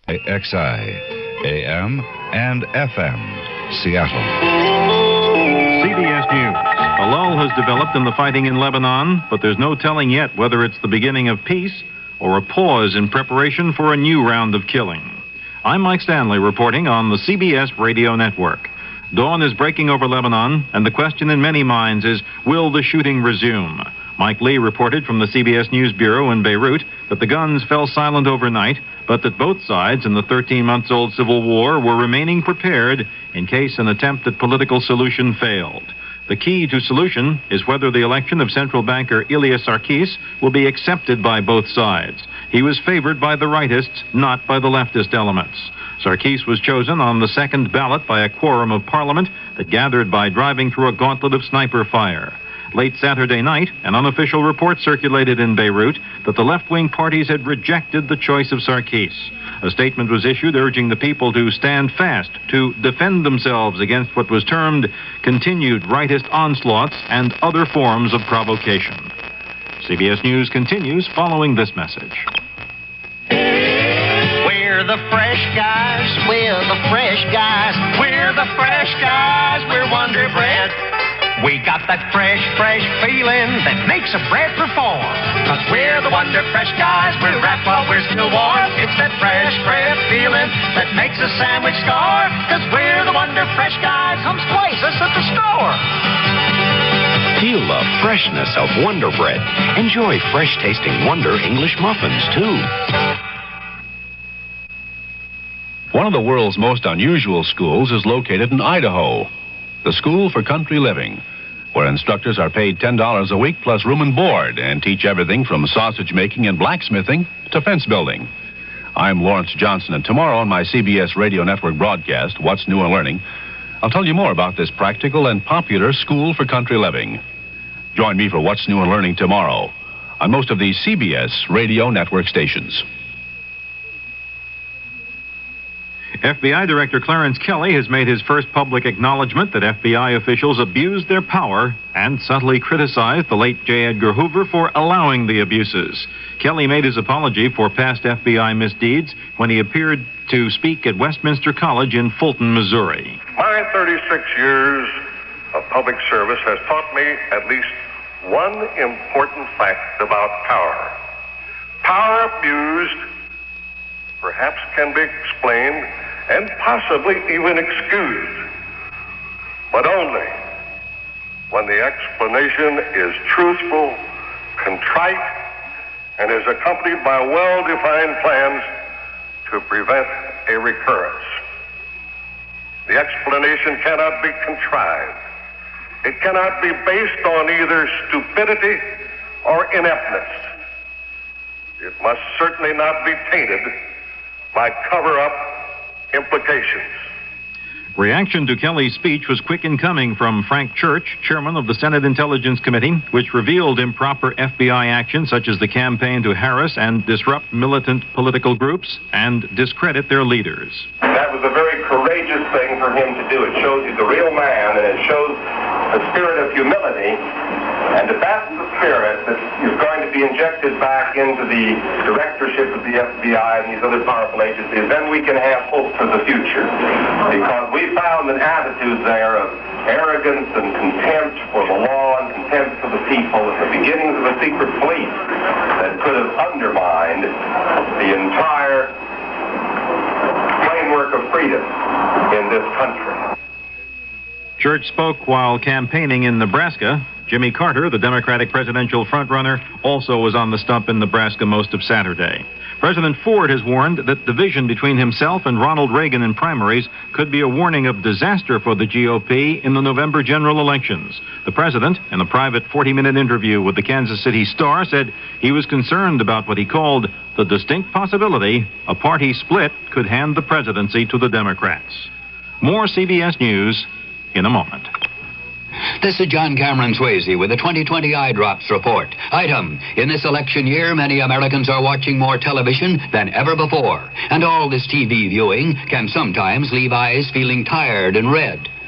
XI, AM, and FM, Seattle. CBS News. A lull has developed in the fighting in Lebanon, but there's no telling yet whether it's the beginning of peace or a pause in preparation for a new round of killing. I'm Mike Stanley reporting on the CBS Radio Network. Dawn is breaking over Lebanon, and the question in many minds is, will the shooting resume? Mike Lee reported from the CBS News Bureau in Beirut that the guns fell silent overnight, but that both sides in the 13-month-old civil war were remaining prepared in case an attempt at political solution failed. The key to solution is whether the election of central banker Ilya Sarkis will be accepted by both sides. He was favored by the rightists, not by the leftist elements. Sarkis was chosen on the second ballot by a quorum of parliament that gathered by driving through a gauntlet of sniper fire. Late Saturday night, an unofficial report circulated in Beirut that the left-wing parties had rejected the choice of Sarkis. A statement was issued urging the people to stand fast, to defend themselves against what was termed continued rightist onslaughts and other forms of provocation. CBS News continues following this message. We're the fresh guys, we're the fresh guys, we're the fresh guys, we're Wonder Bread. We got that fresh feeling that makes a bread perform. 'Cause we're the Wonder Fresh guys, we're wrapped while we're still warm. It's that fresh bread feeling that makes a sandwich score. 'Cause we're the Wonder Fresh guys, come splice us at the store. Feel the freshness of Wonder Bread. Enjoy fresh-tasting Wonder English muffins, too. One of the world's most unusual schools is located in Idaho. The School for Country Living, where instructors are paid $10 a week plus room and board and teach everything from sausage making and blacksmithing to fence building. I'm Lawrence Johnson, and tomorrow on my CBS Radio Network broadcast, What's New and Learning, I'll tell you more about this practical and popular School for Country Living. Join me for What's New and Learning tomorrow on most of the CBS Radio Network stations. FBI Director Clarence Kelly has made his first public acknowledgement that FBI officials abused their power and subtly criticized the late J. Edgar Hoover for allowing the abuses. Kelly made his apology for past FBI misdeeds when he appeared to speak at Westminster College in Fulton, Missouri. My 36 years of public service has taught me at least one important fact about power. Power abused perhaps can be explained and possibly even excused, but only when the explanation is truthful, contrite, and is accompanied by well-defined plans to prevent a recurrence. The explanation cannot be contrived. It cannot be based on either stupidity or ineptness. It must certainly not be tainted by cover-up implications. Reaction to Kelly's speech was quick in coming from Frank Church, chairman of the Senate Intelligence Committee, which revealed improper FBI action such as the campaign to harass and disrupt militant political groups and discredit their leaders. That was a very courageous thing for him to do. It shows he's a real man, and it shows a spirit of humility. And if that's the spirit that is going to be injected back into the directorship of the FBI and these other powerful agencies, then we can have hope for the future. Because we found an attitude there of arrogance and contempt for the law and contempt for the people at the beginnings of a secret police that could have undermined the entire framework of freedom in this country. Church spoke while campaigning in Nebraska. Jimmy Carter, the Democratic presidential frontrunner, also was on the stump in Nebraska most of Saturday. President Ford has warned that division between himself and Ronald Reagan in primaries could be a warning of disaster for the GOP in the November general elections. The president, in a private 40-minute interview with the Kansas City Star, said he was concerned about what he called the distinct possibility a party split could hand the presidency to the Democrats. More CBS News in a moment. This is John Cameron Swayze with the 2020 Eye Drops Report. Item: in this election year, many Americans are watching more television than ever before. And all this TV viewing can sometimes leave eyes feeling tired and red.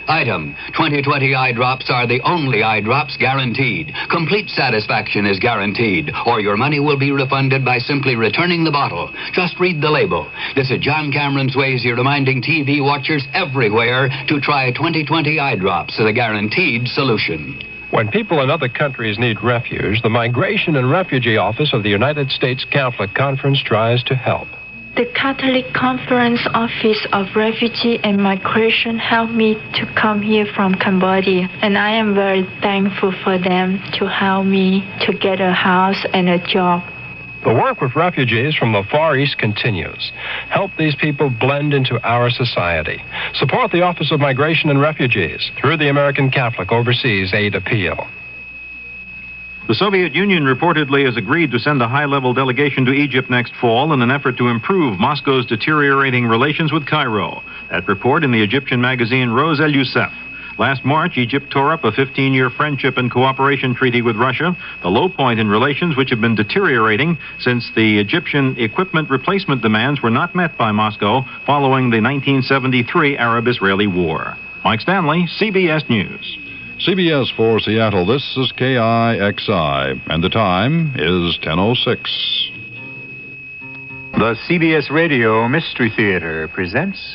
Item, 2020 eye drops are the only eye drops guaranteed. Complete satisfaction is guaranteed, or your money will be refunded by simply returning the bottle. Just read the label. This is John Cameron Swayze reminding TV watchers everywhere to try 2020 eye drops, the guaranteed solution. When people in other countries need refuge, the Migration and Refugee Office of the United States Catholic Conference tries to help. The Catholic Conference Office of Refugee and Migration helped me to come here from Cambodia, and I am very thankful for them to help me to get a house and a job. The work with refugees from the Far East continues. Help these people blend into our society. Support the Office of Migration and Refugees through the American Catholic Overseas Aid Appeal. The Soviet Union reportedly has agreed to send a high-level delegation to Egypt next fall in an effort to improve Moscow's deteriorating relations with Cairo. That report in the Egyptian magazine Roz El Youssef. Last March, Egypt tore up a 15-year friendship and cooperation treaty with Russia, the low point in relations which have been deteriorating since the Egyptian equipment replacement demands were not met by Moscow following the 1973 Arab-Israeli War. Mike Stanley, CBS News. CBS for Seattle, this is KIXI, and the time is 10:06. The CBS Radio Mystery Theater presents...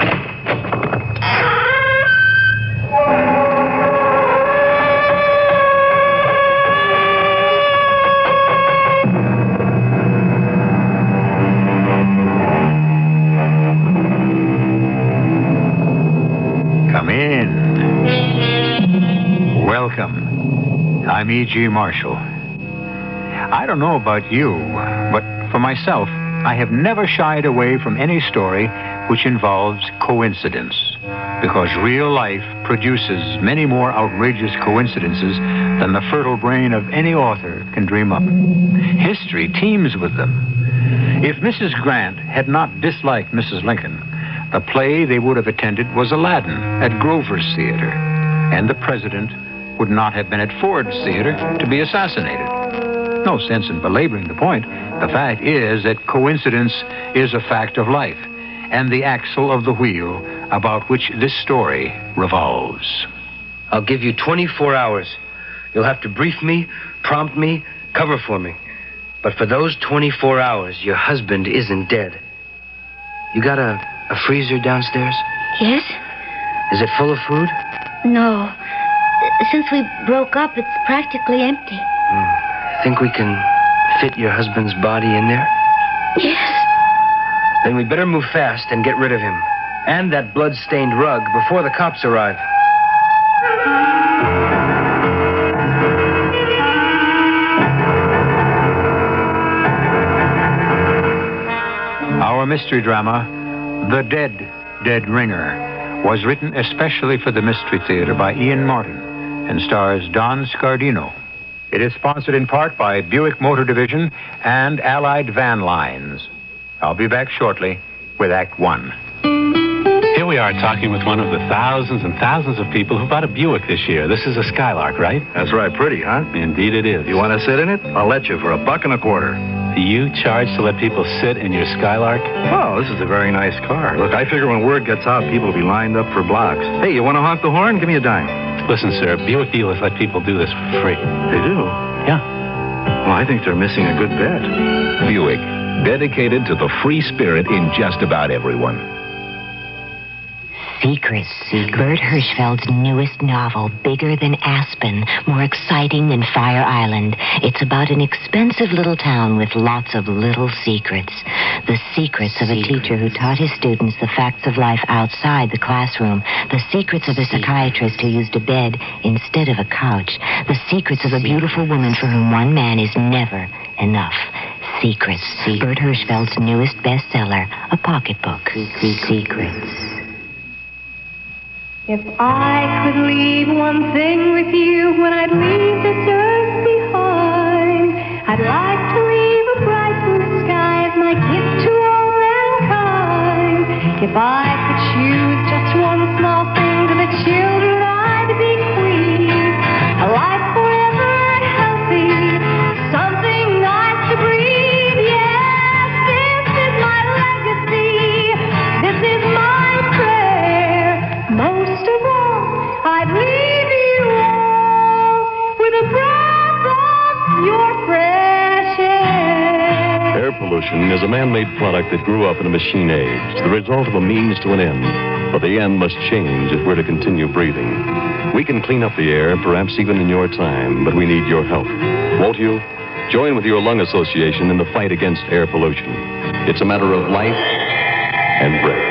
Come in. Welcome. I'm E.G. Marshall. I don't know about you, but for myself, I have never shied away from any story which involves coincidence, because real life produces many more outrageous coincidences than the fertile brain of any author can dream up. History teems with them. If Mrs. Grant had not disliked Mrs. Lincoln, the play they would have attended was Aladdin at Grover's Theater, and the president would not have been at Ford's Theater to be assassinated. No sense in belaboring the point. The fact is that coincidence is a fact of life, and the axle of the wheel about which this story revolves. I'll give you 24 hours. You'll have to brief me, prompt me, cover for me. But for those 24 hours, your husband isn't dead. You got a freezer downstairs? Yes? Is it full of food? No. Since we broke up, it's practically empty. Think we can fit your husband's body in there? Yes. Then we better move fast and get rid of him. And that blood-stained rug before the cops arrive. Our mystery drama, The Dead Ringer, was written especially for the Mystery Theater by Ian Martin and stars Don Scardino. It is sponsored in part by Buick Motor Division and Allied Van Lines. I'll be back shortly with Act One. Here we are talking with one of the thousands and thousands of people who bought a Buick this year. This is a Skylark, right? That's right. Pretty, huh? Indeed it is. You want to sit in it? I'll let you for $1.25. You charge to let people sit in your Skylark? Oh, this is a very nice car. Look, I figure when word gets out, people will be lined up for blocks. Hey, you want to honk the horn? Give me a dime. Listen, sir, Buick dealers let people do this for free. They do? Yeah. Well, I think they're missing a good bet. Buick, dedicated to the free spirit in just about everyone. Secrets. Bert Hirschfeld's newest novel, Bigger Than Aspen, more exciting than Fire Island. It's about an expensive little town with lots of little secrets. The secrets of a teacher who taught his students the facts of life outside the classroom. The secrets of a psychiatrist who used a bed instead of a couch. The secrets of a beautiful woman for whom one man is never enough. Secrets. Bert Hirschfeld's newest bestseller, a pocketbook. Secrets. If I could leave one thing with you when I'd leave this earth behind, I'd like to leave a bright blue sky as my gift to all mankind. If I could choose just one small thing to the children I'd bequeath, a life forever healthy, something nice to breathe. Yes, this is my legacy. This is my prayer. Most of all, is a man-made product that grew up in a machine age, the result of a means to an end. But the end must change if we're to continue breathing. We can clean up the air, perhaps even in your time, but we need your help. Won't you? Join with your lung association in the fight against air pollution. It's a matter of life and breath.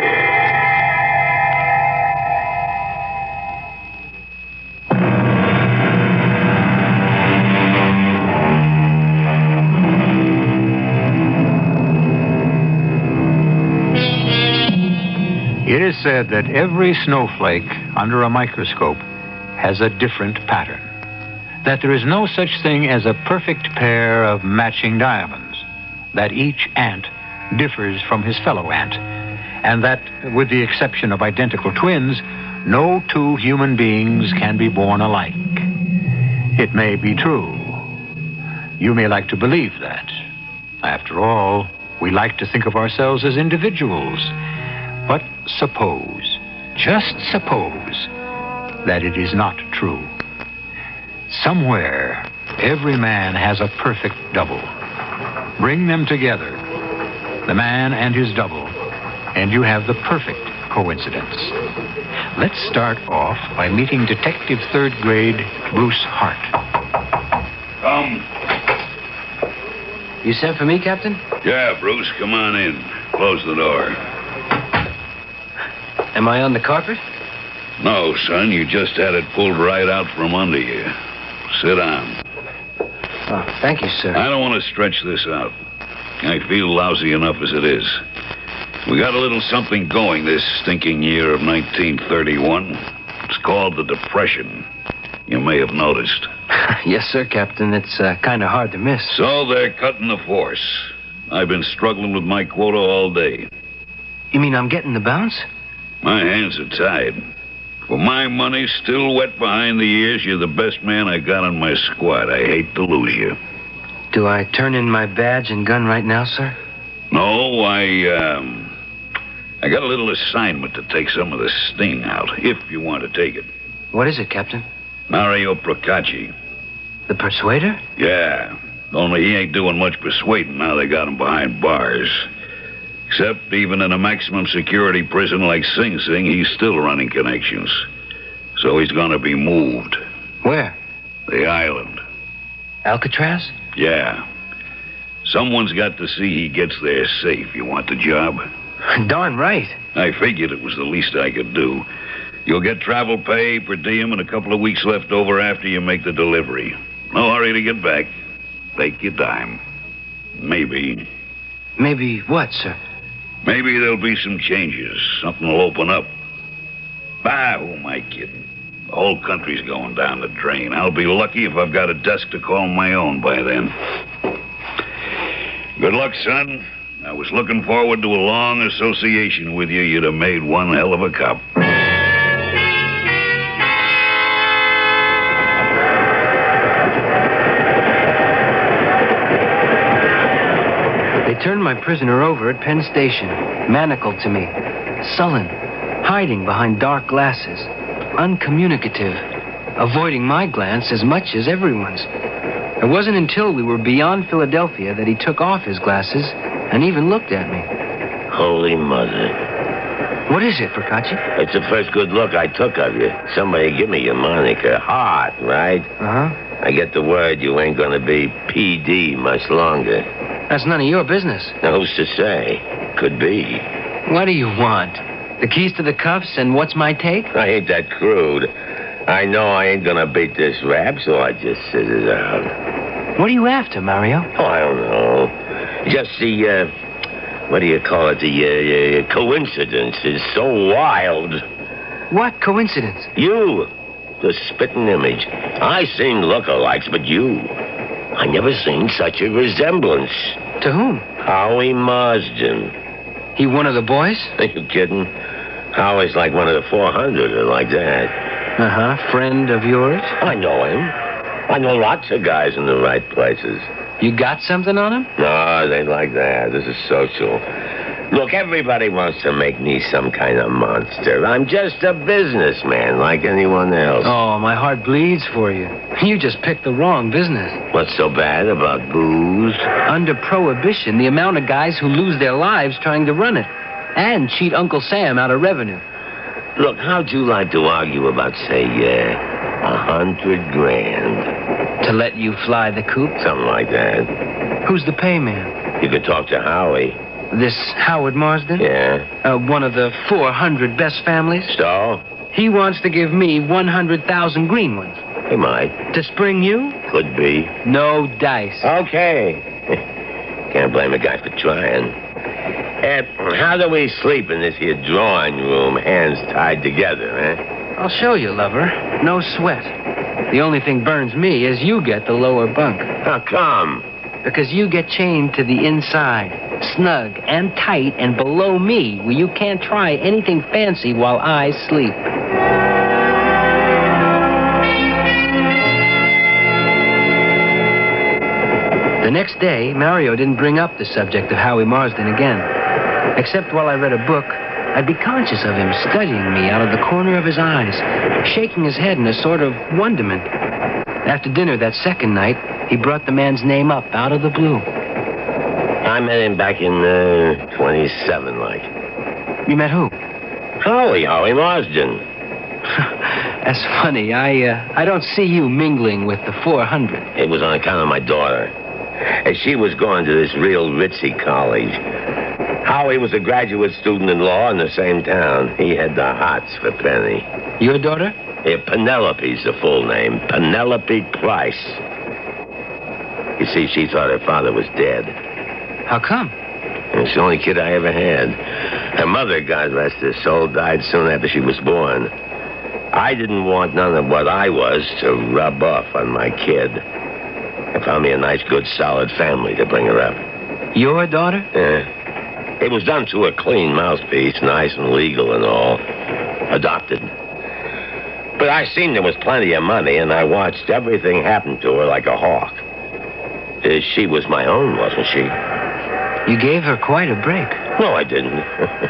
It is said that every snowflake under a microscope has a different pattern. That there is no such thing as a perfect pair of matching diamonds. That each ant differs from his fellow ant. And that, with the exception of identical twins, no two human beings can be born alike. It may be true. You may like to believe that. After all, we like to think of ourselves as individuals. But suppose, just suppose, that it is not true. Somewhere, every man has a perfect double. Bring them together, the man and his double, and you have the perfect coincidence. Let's start off by meeting Detective Third Grade Bruce Hart. Come. You sent for me, Captain? Yeah, Bruce, come on in. Close the door. Am I on the carpet? No, son, you just had it pulled right out from under you. Sit down. Oh, thank you, sir. I don't want to stretch this out. I feel lousy enough as it is. We got a little something going this stinking year of 1931. It's called the Depression. You may have noticed. Yes, sir, Captain. It's kind of hard to miss. So they're cutting the force. I've been struggling with my quota all day. You mean I'm getting the bounce? My hands are tied. For my money still wet behind the ears, you're the best man I got on my squad. I hate to lose you. Do I turn in my badge and gun right now, sir? No, I got a little assignment to take some of the sting out, if you want to take it. What is it, Captain? Mario Procacci. The Persuader? Yeah. Only he ain't doing much persuading now they got him behind bars. Except even in a maximum security prison like Sing Sing, he's still running connections. So he's gonna be moved. Where? The island. Alcatraz? Yeah. Someone's got to see he gets there safe. You want the job? Darn right. I figured it was the least I could do. You'll get travel pay, per diem, and a couple of weeks left over after you make the delivery. No hurry to get back. Take your time. Maybe. Maybe what, sir? Maybe there'll be some changes. Something will open up. Bah, who am I kidding? The whole country's going down the drain. I'll be lucky if I've got a desk to call my own by then. Good luck, son. I was looking forward to a long association with you. You'd have made one hell of a cop. They turned my prisoner over at Penn Station, manacled to me, sullen, hiding behind dark glasses, uncommunicative, avoiding my glance as much as everyone's. It wasn't until we were beyond Philadelphia that he took off his glasses and even looked at me. Holy Mother. What is it, Procacci? It's the first good look I took of you. Somebody give me your moniker. Hart, right? Uh-huh. I get the word you ain't gonna be PD much longer. That's none of your business. Now, who's to say? Could be. What do you want? The keys to the cuffs and what's my take? I ain't that crude. I know I ain't gonna beat this rap, so I just sit it out. What are you after, Mario? Oh, I don't know. Just the, what do you call it? The coincidence is so wild. What coincidence? You, the spitting image. I seen lookalikes, but you, I never seen such a resemblance. To whom? Howie Marsden. He one of the boys? Are you kidding? Howie's like one of the 400 or like that. Uh-huh. Friend of yours? I know him. I know lots of guys in the right places. You got something on him? No, it ain't like that. This is social. Look, everybody wants to make me some kind of monster. I'm just a businessman like anyone else. Oh, my heart bleeds for you. You just picked the wrong business. What's so bad about booze? Under prohibition, the amount of guys who lose their lives trying to run it and cheat Uncle Sam out of revenue. Look, how'd you like to argue about, say, $100,000? To let you fly the coop? Something like that. Who's the payman? You could talk to Howie. This Howard Marsden? Yeah. One of the 400 best families? So? He wants to give me 100,000 green ones. He might. To spring you? Could be. No dice. Okay. Can't blame a guy for trying. How do we sleep in this here drawing room, hands tied together, eh? I'll show you, lover. No sweat. The only thing burns me is you get the lower bunk. How come? Because you get chained to the inside, snug and tight, and below me, where you can't try anything fancy while I sleep. The next day, Mario didn't bring up the subject of Howie Marsden again. Except while I read a book, I'd be conscious of him studying me out of the corner of his eyes, shaking his head in a sort of wonderment. After dinner that second night, he brought the man's name up out of the blue. I met him back in 27, like. You met who? Howie Marsden. That's funny. I don't see you mingling with the 400. It was on account of my daughter. As she was going to this real ritzy college. Howie was a graduate student in law in the same town. He had the hots for Penny. Your daughter? Yeah, Penelope's the full name. Penelope Price. You see, she thought her father was dead. How come? It's the only kid I ever had. Her mother, God rest her soul, died soon after she was born. I didn't want none of what I was to rub off on my kid. I found me a nice, good, solid family to bring her up. Your daughter? Yeah. It was done through a clean mouthpiece, nice and legal and all. Adopted. But I seen there was plenty of money, and I watched everything happen to her like a hawk. She was my own, wasn't she? You gave her quite a break. No, I didn't.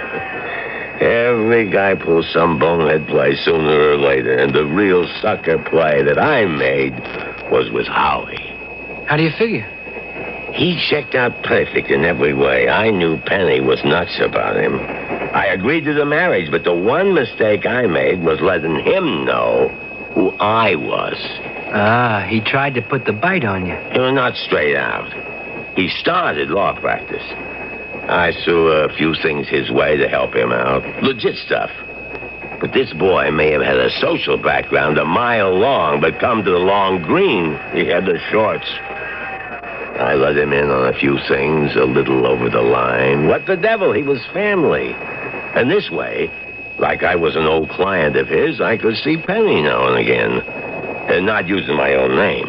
Every guy pulls some bonehead play sooner or later, and the real sucker play that I made was with Howie. How do you figure? He checked out perfect in every way. I knew Penny was nuts about him. I agreed to the marriage, but the one mistake I made was letting him know who I was. Ah, he tried to put the bite on you. Not straight out. He started law practice. I threw a few things his way to help him out. Legit stuff. But this boy may have had a social background a mile long, but come to the long green, he had the shorts. I let him in on a few things, a little over the line. What the devil? He was family. And this way, like I was an old client of his, I could see Penny now and again. And not using my own name.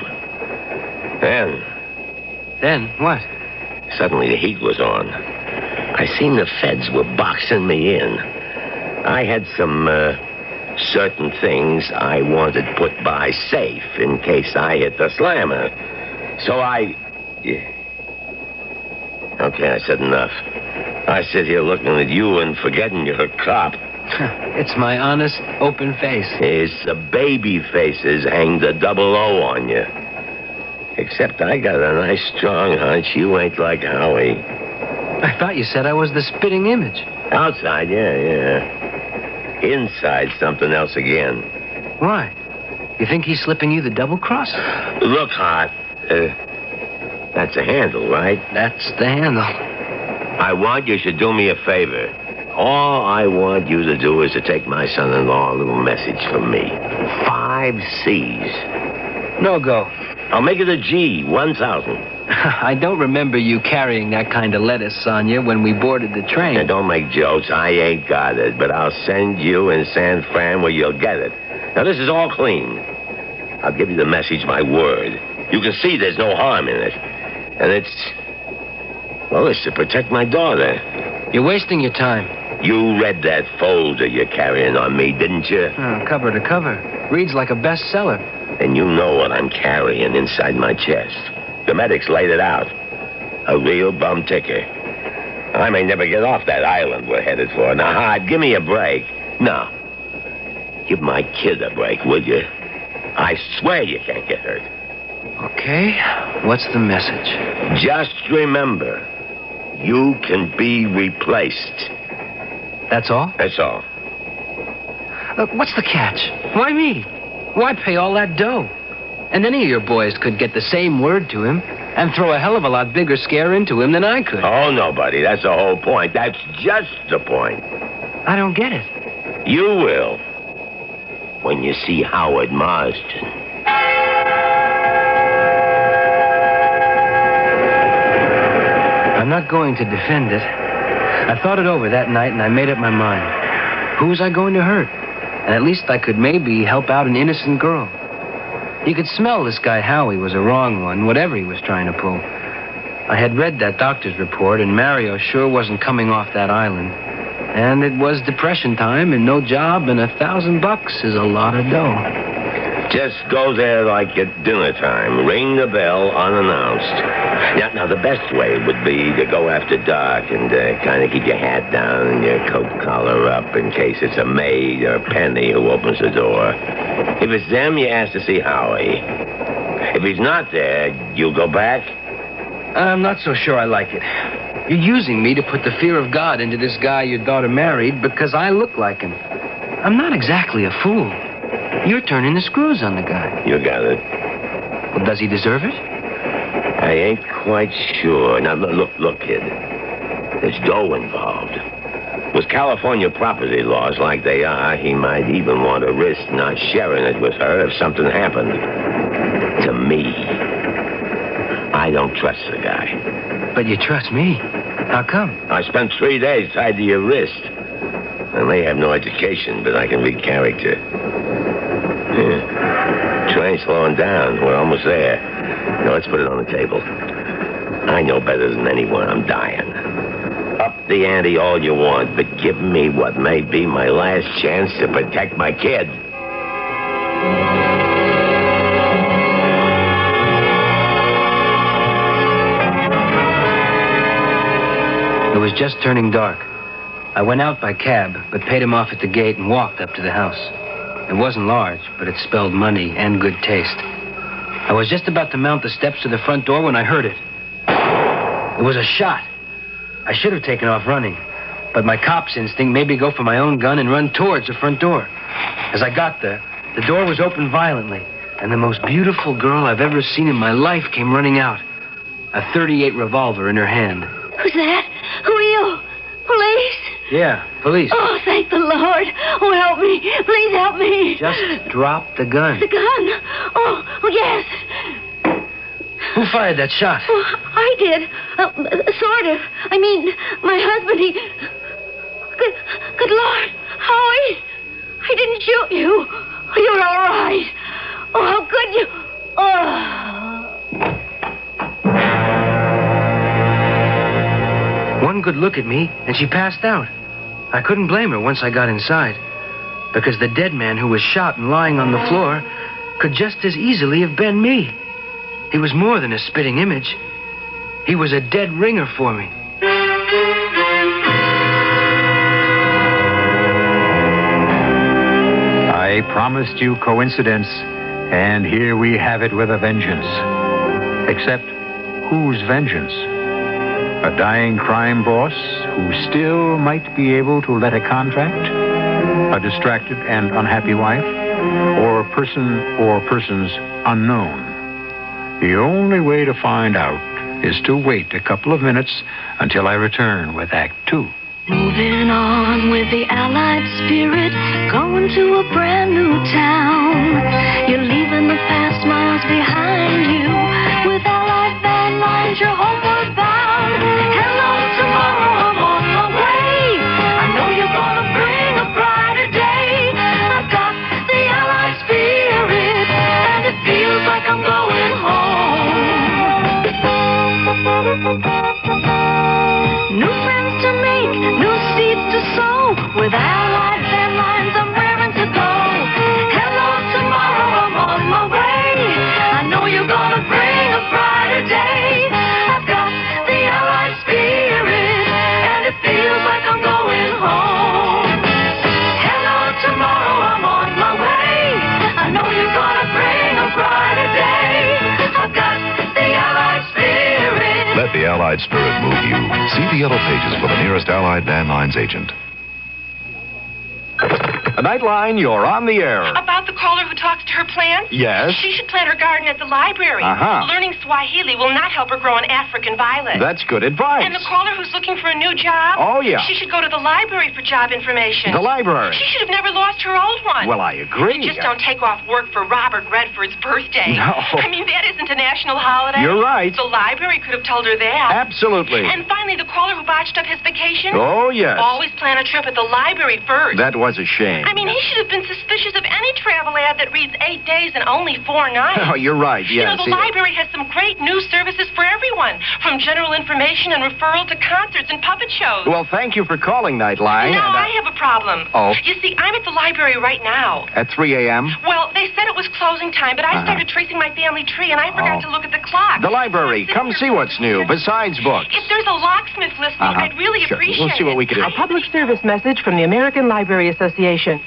Then what? Suddenly the heat was on. I seen the feds were boxing me in. I had some certain things I wanted put by safe in case I hit the slammer. So Okay, I said enough. I sit here looking at you and forgetting you're a cop. It's my honest, open face. It's the baby faces hang the 00 on you. Except I got a nice strong hunch you ain't like Howie. I thought you said I was the spitting image. Outside, yeah. Inside, something else again. Why? You think he's slipping you the double cross? Look, Hart. That's a handle, right? That's the handle. I want you to do me a favor. All I want you to do is to take my son-in-law a little message from me. 5 C's. No go. I'll make it a G, 1,000. I don't remember you carrying that kind of lettuce, Sonia, when we boarded the train. Now, don't make jokes. I ain't got it, but I'll send you in San Fran where you'll get it. Now, this is all clean. I'll give you the message, my word. You can see there's no harm in it. And it's to protect my daughter. You're wasting your time. You read that folder you're carrying on me, didn't you? Cover to cover. Reads like a bestseller. And you know what I'm carrying inside my chest. The medics laid it out. A real bum ticker. I may never get off that island we're headed for. Now, Hod, give me a break. No. Give my kid a break, would you? I swear you can't get hurt. Okay. What's the message? Just remember, you can be replaced. That's all? That's all. What's the catch? Why me? Why pay all that dough? And any of your boys could get the same word to him and throw a hell of a lot bigger scare into him than I could. Oh, no, buddy. That's the whole point. That's just the point. I don't get it. You will. When you see Howard Marsden. I'm not going to defend it. I thought it over that night, and I made up my mind. Who was I going to hurt? And at least I could maybe help out an innocent girl. You could smell this guy Howie was a wrong one, whatever he was trying to pull. I had read that doctor's report, and Mario sure wasn't coming off that island. And it was depression time, and no job, and $1,000 is a lot of dough. Just go there like at dinner time. Ring the bell unannounced. Now, the best way would be to go after dark and kind of keep your hat down and your coat collar up in case it's a maid or Penny who opens the door. If it's them, you ask to see Howie. If he's not there, you'll go back? I'm not so sure I like it. You're using me to put the fear of God into this guy your daughter married because I look like him. I'm not exactly a fool. You're turning the screws on the guy. You got it. Well, does he deserve it? I ain't quite sure. Now, look, kid. There's dough involved. With California property laws like they are, he might even want to risk not sharing it with her if something happened. To me, I don't trust the guy. But you trust me. How come? I spent 3 days tied to your wrist. I may have no education, but I can read character. Train's slowing down. We're almost there. Now, let's put it on the table. I know better than anyone I'm dying. Up the ante all you want, but give me what may be my last chance to protect my kid. It was just turning dark. I went out by cab, but paid him off at the gate and walked up to the house. It wasn't large, but it spelled money and good taste. I was just about to mount the steps to the front door when I heard it. It was a shot. I should have taken off running, but my cop's instinct made me go for my own gun and run towards the front door. As I got there, the door was opened violently, and the most beautiful girl I've ever seen in my life came running out, a .38 revolver in her hand. Who's that? Who are you? Police? Yeah, police. Oh, thank the Lord. Oh, help me. Please help me. Just drop the gun. The gun? Oh, yes. Who fired that shot? Oh, I did. Sort of. I mean, my husband, he... Good Lord. Howie, I didn't shoot you. You're all right. Oh, how could you... Oh... One good look at me, and she passed out. I couldn't blame her once I got inside, because the dead man who was shot and lying on the floor could just as easily have been me. He was more than a spitting image. He was a dead ringer for me. I promised you coincidence, and here we have it with a vengeance. Except, whose vengeance? A dying crime boss who still might be able to let a contract? A distracted and unhappy wife? Or a person or persons unknown? The only way to find out is to wait a couple of minutes until I return with Act 2. Moving on with the Allied spirit, going to a brand new town. You're leaving the past miles behind you. With Allied Van Lines, you're homeward bound. Hello, tomorrow, I'm on my way. I know you're gonna bring a brighter day. I got the Allied spirit, and it feels like I'm going home. New friends to make, new seeds to sow. With Allied Van Lines, I'm raring to go. Hello, tomorrow, I'm on my way. I the Allied spirit move you, see the yellow pages for the nearest Allied Van Lines agent. Nightline, you're on the air. About the caller who talks to her plants? Yes? She should plant her garden at the library. Uh-huh. Learning Swahili will not help her grow an African violet. That's good advice. And the caller who's looking for a new job? Oh, yeah. She should go to the library for job information. The library? She should have never lost her old one. Well, I agree. You just don't take off work for Robert Redford's birthday. No. I mean, that isn't a national holiday. You're right. The library could have told her that. Absolutely. And finally, the caller who botched up his vacation? Oh, yes. Always plan a trip at the library first. That was a shame. I mean, he should have been suspicious of any travel ad that reads 8 days and only 4 nights. Oh, you're right, yes. You know, the library has some great news services for everyone, from general information and referral to concerts and puppet shows. Well, thank you for calling, Nightline. Now, I have a problem. Oh? You see, I'm at the library right now. At 3 a.m.? Well, they said it was closing time, but I started tracing my family tree, and I forgot to look at the clock. The library. Come see what's new, besides books. If there's a locksmith listening, I'd really Sure. appreciate We'll see what we can do. it. A public service message from the American Library Association.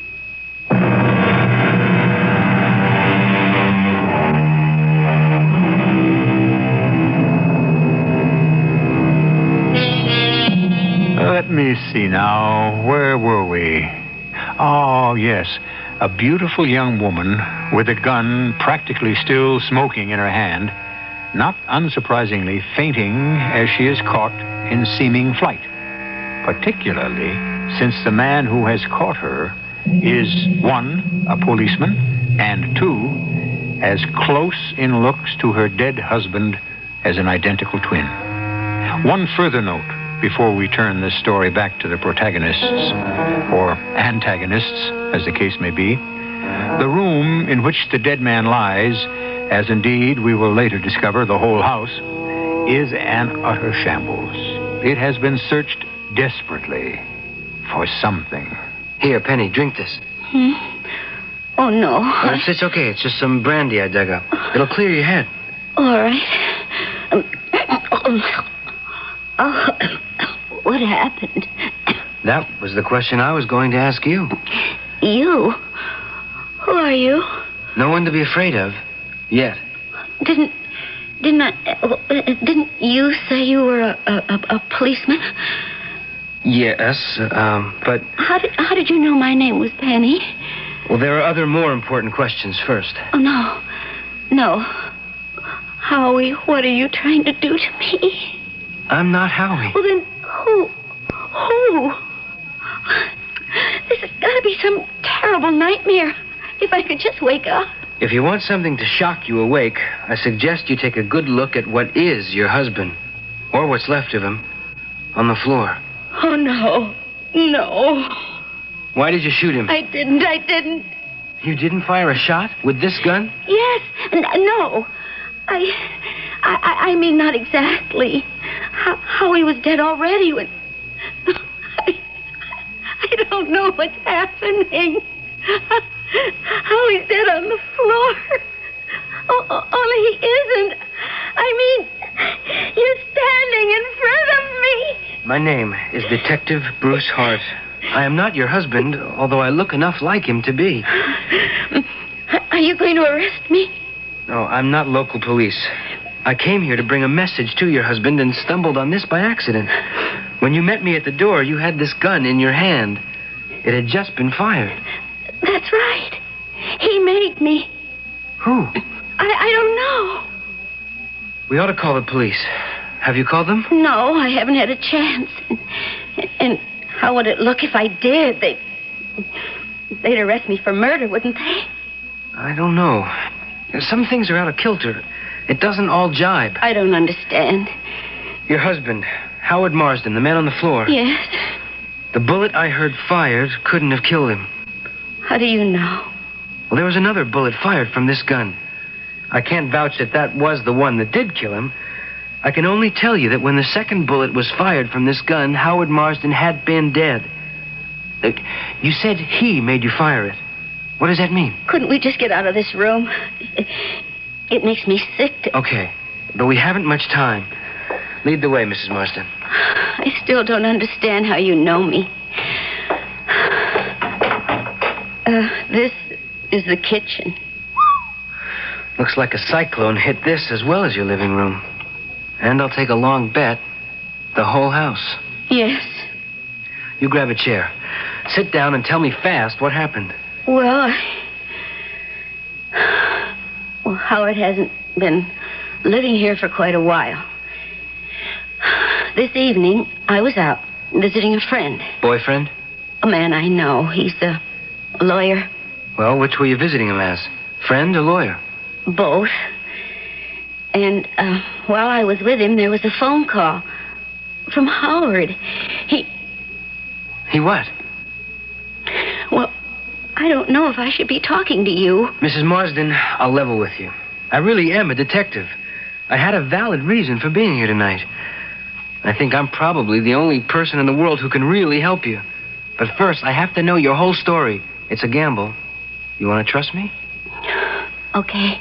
Let me see now. Where were we? Oh, yes. A beautiful young woman with a gun practically still smoking in her hand, not unsurprisingly fainting as she is caught in seeming flight. Particularly since the man who has caught her is, 1, a policeman, and 2, as close in looks to her dead husband as an identical twin. One further note before we turn this story back to the protagonists, or antagonists, as the case may be. The room in which the dead man lies, as indeed we will later discover the whole house, is an utter shambles. It has been searched desperately for something. Here, Penny, drink this. Oh, no. It's okay. It's just some brandy I dug up. It'll clear your head. All right. What happened? That was the question I was going to ask you. You? Who are you? No one to be afraid of. Yet. Didn't you say you were a policeman? Yes, but... How did you know my name was Penny? Well, there are other more important questions first. Oh, no. Howie, what are you trying to do to me? I'm not Howie. Well, then, who? This has got to be some terrible nightmare. If I could just wake up. If you want something to shock you awake, I suggest you take a good look at what is your husband, or what's left of him, on the floor. Oh, no. Why did you shoot him? I didn't. You didn't fire a shot with this gun? Yes. No. I mean, not exactly. Howie was dead already when... I don't know what's happening. Howie's dead on the floor. Only he isn't. I mean, you're standing in front of me. My name is Detective Bruce Hart. I am not your husband, although I look enough like him to be. Are you going to arrest me? No, I'm not local police. I came here to bring a message to your husband and stumbled on this by accident. When you met me at the door, you had this gun in your hand. It had just been fired. That's right. He made me. Who? I don't know. We ought to call the police. Have you called them? No, I haven't had a chance. And how would it look if I did? They'd arrest me for murder, wouldn't they? I don't know. Some things are out of kilter. It doesn't all jibe. I don't understand. Your husband, Howard Marsden, the man on the floor. Yes. The bullet I heard fired couldn't have killed him. How do you know? Well, there was another bullet fired from this gun. I can't vouch that was the one that did kill him. I can only tell you that when the second bullet was fired from this gun, Howard Marsden had been dead. You said he made you fire it. What does that mean? Couldn't we just get out of this room? It makes me sick to... Okay, but we haven't much time. Lead the way, Mrs. Marsden. I still don't understand how you know me. This is the kitchen. Looks like a cyclone hit this as well as your living room. And I'll take a long bet. The whole house. Yes. You grab a chair. Sit down and tell me fast what happened. Well, Howard hasn't been living here for quite a while. This evening, I was out visiting a friend. Boyfriend? A man I know. He's a lawyer. Well, which were you visiting him as? Friend or lawyer? Both. And while I was with him, there was a phone call from Howard. He what? Well, I don't know if I should be talking to you. Mrs. Marsden, I'll level with you. I really am a detective. I had a valid reason for being here tonight. I think I'm probably the only person in the world who can really help you. But first, I have to know your whole story. It's a gamble. You want to trust me? Okay.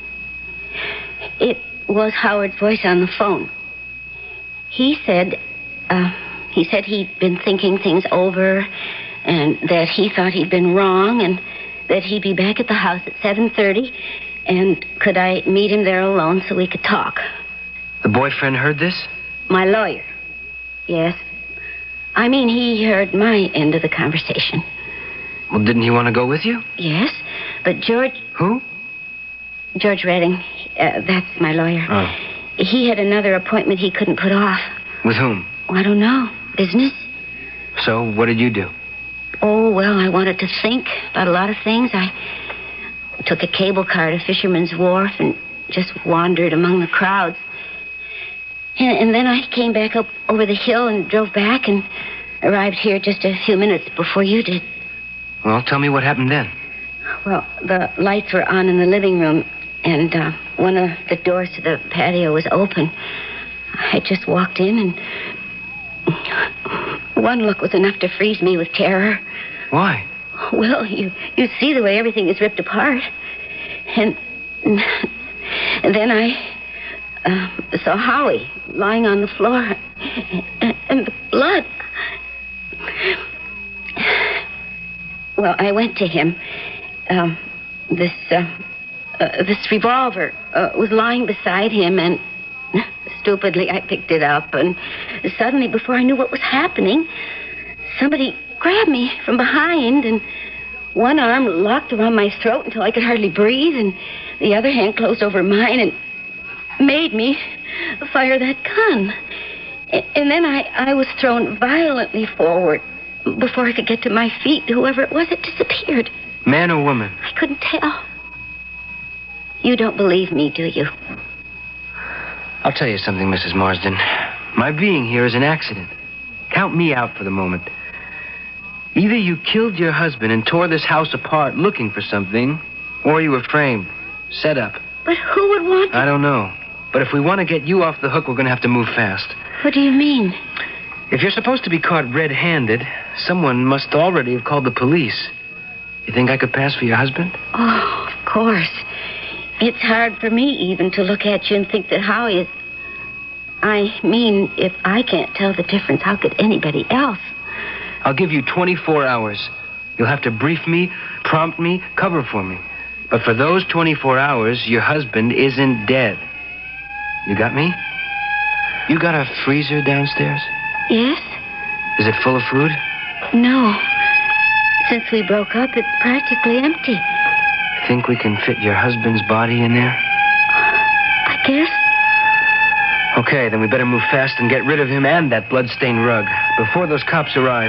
It was Howard's voice on the phone. He said he'd been thinking things over and that he thought he'd been wrong and that he'd be back at the house at 7:30 and could I meet him there alone so we could talk. The boyfriend heard this? My lawyer. Yes. I mean, he heard my end of the conversation. Well, didn't he want to go with you? Yes, but George... Who? George Redding. That's my lawyer. Oh. He had another appointment he couldn't put off. With whom? Well, I don't know. Business? So, what did you do? Oh, well, I wanted to think about a lot of things. I took a cable car to Fisherman's Wharf and just wandered among the crowds. And then I came back up over the hill and drove back and arrived here just a few minutes before you did. Well, tell me what happened then. Well, the lights were on in the living room, and one of the doors to the patio was open. I just walked in, and one look was enough to freeze me with terror. Why? Well, you see the way everything is ripped apart. And then I saw Howie lying on the floor, and the blood. Well, I went to him. This revolver was lying beside him, and stupidly I picked it up, and suddenly, before I knew what was happening, somebody grabbed me from behind, and one arm locked around my throat until I could hardly breathe, and the other hand closed over mine and made me fire that gun. And then I was thrown violently forward. Before I could get to my feet, whoever it was, it disappeared. Man or woman? I couldn't tell. You don't believe me, do you? I'll tell you something, Mrs. Marsden. My being here is an accident. Count me out for the moment. Either you killed your husband and tore this house apart looking for something, or you were framed, set up. But who would want to... I don't know. But if we want to get you off the hook, we're going to have to move fast. What do you mean? If you're supposed to be caught red-handed, someone must already have called the police. You think I could pass for your husband? Oh, of course. It's hard for me even to look at you and think that Howie is... I mean, if I can't tell the difference, how could anybody else? I'll give you 24 hours. You'll have to brief me, prompt me, cover for me. But for those 24 hours, your husband isn't dead. You got me? You got a freezer downstairs? Yes. Is it full of food? No. Since we broke up, it's practically empty. Think we can fit your husband's body in there? I guess. Okay, then we better move fast and get rid of him and that blood-stained rug before those cops arrive.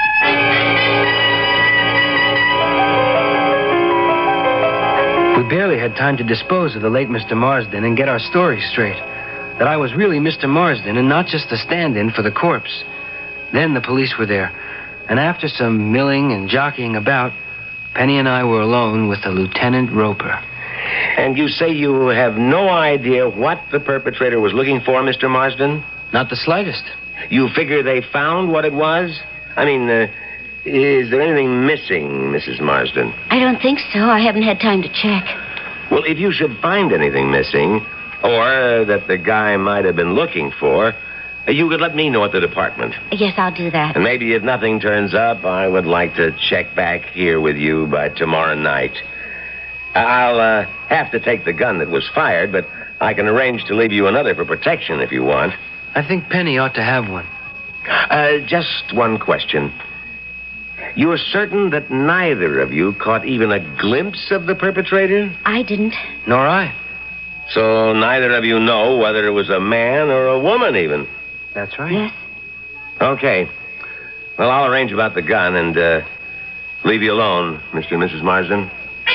We barely had time to dispose of the late Mr. Marsden and get our story straight. That I was really Mr. Marsden and not just a stand-in for the corpse. Then the police were there. And after some milling and jockeying about, Penny and I were alone with Lieutenant Roper. And you say you have no idea what the perpetrator was looking for, Mr. Marsden? Not the slightest. You figure they found what it was? I mean, is there anything missing, Mrs. Marsden? I don't think so. I haven't had time to check. Well, if you should find anything missing, or that the guy might have been looking for, you could let me know at the department. Yes, I'll do that. And maybe if nothing turns up, I would like to check back here with you by tomorrow night. I'll have to take the gun that was fired, but I can arrange to leave you another for protection if you want. I think Penny ought to have one. Just one question. You're certain that neither of you caught even a glimpse of the perpetrator? I didn't. Nor I. So neither of you know whether it was a man or a woman, even? That's right. Yes. Okay. Well, I'll arrange about the gun and leave you alone, Mr. and Mrs. Marsden.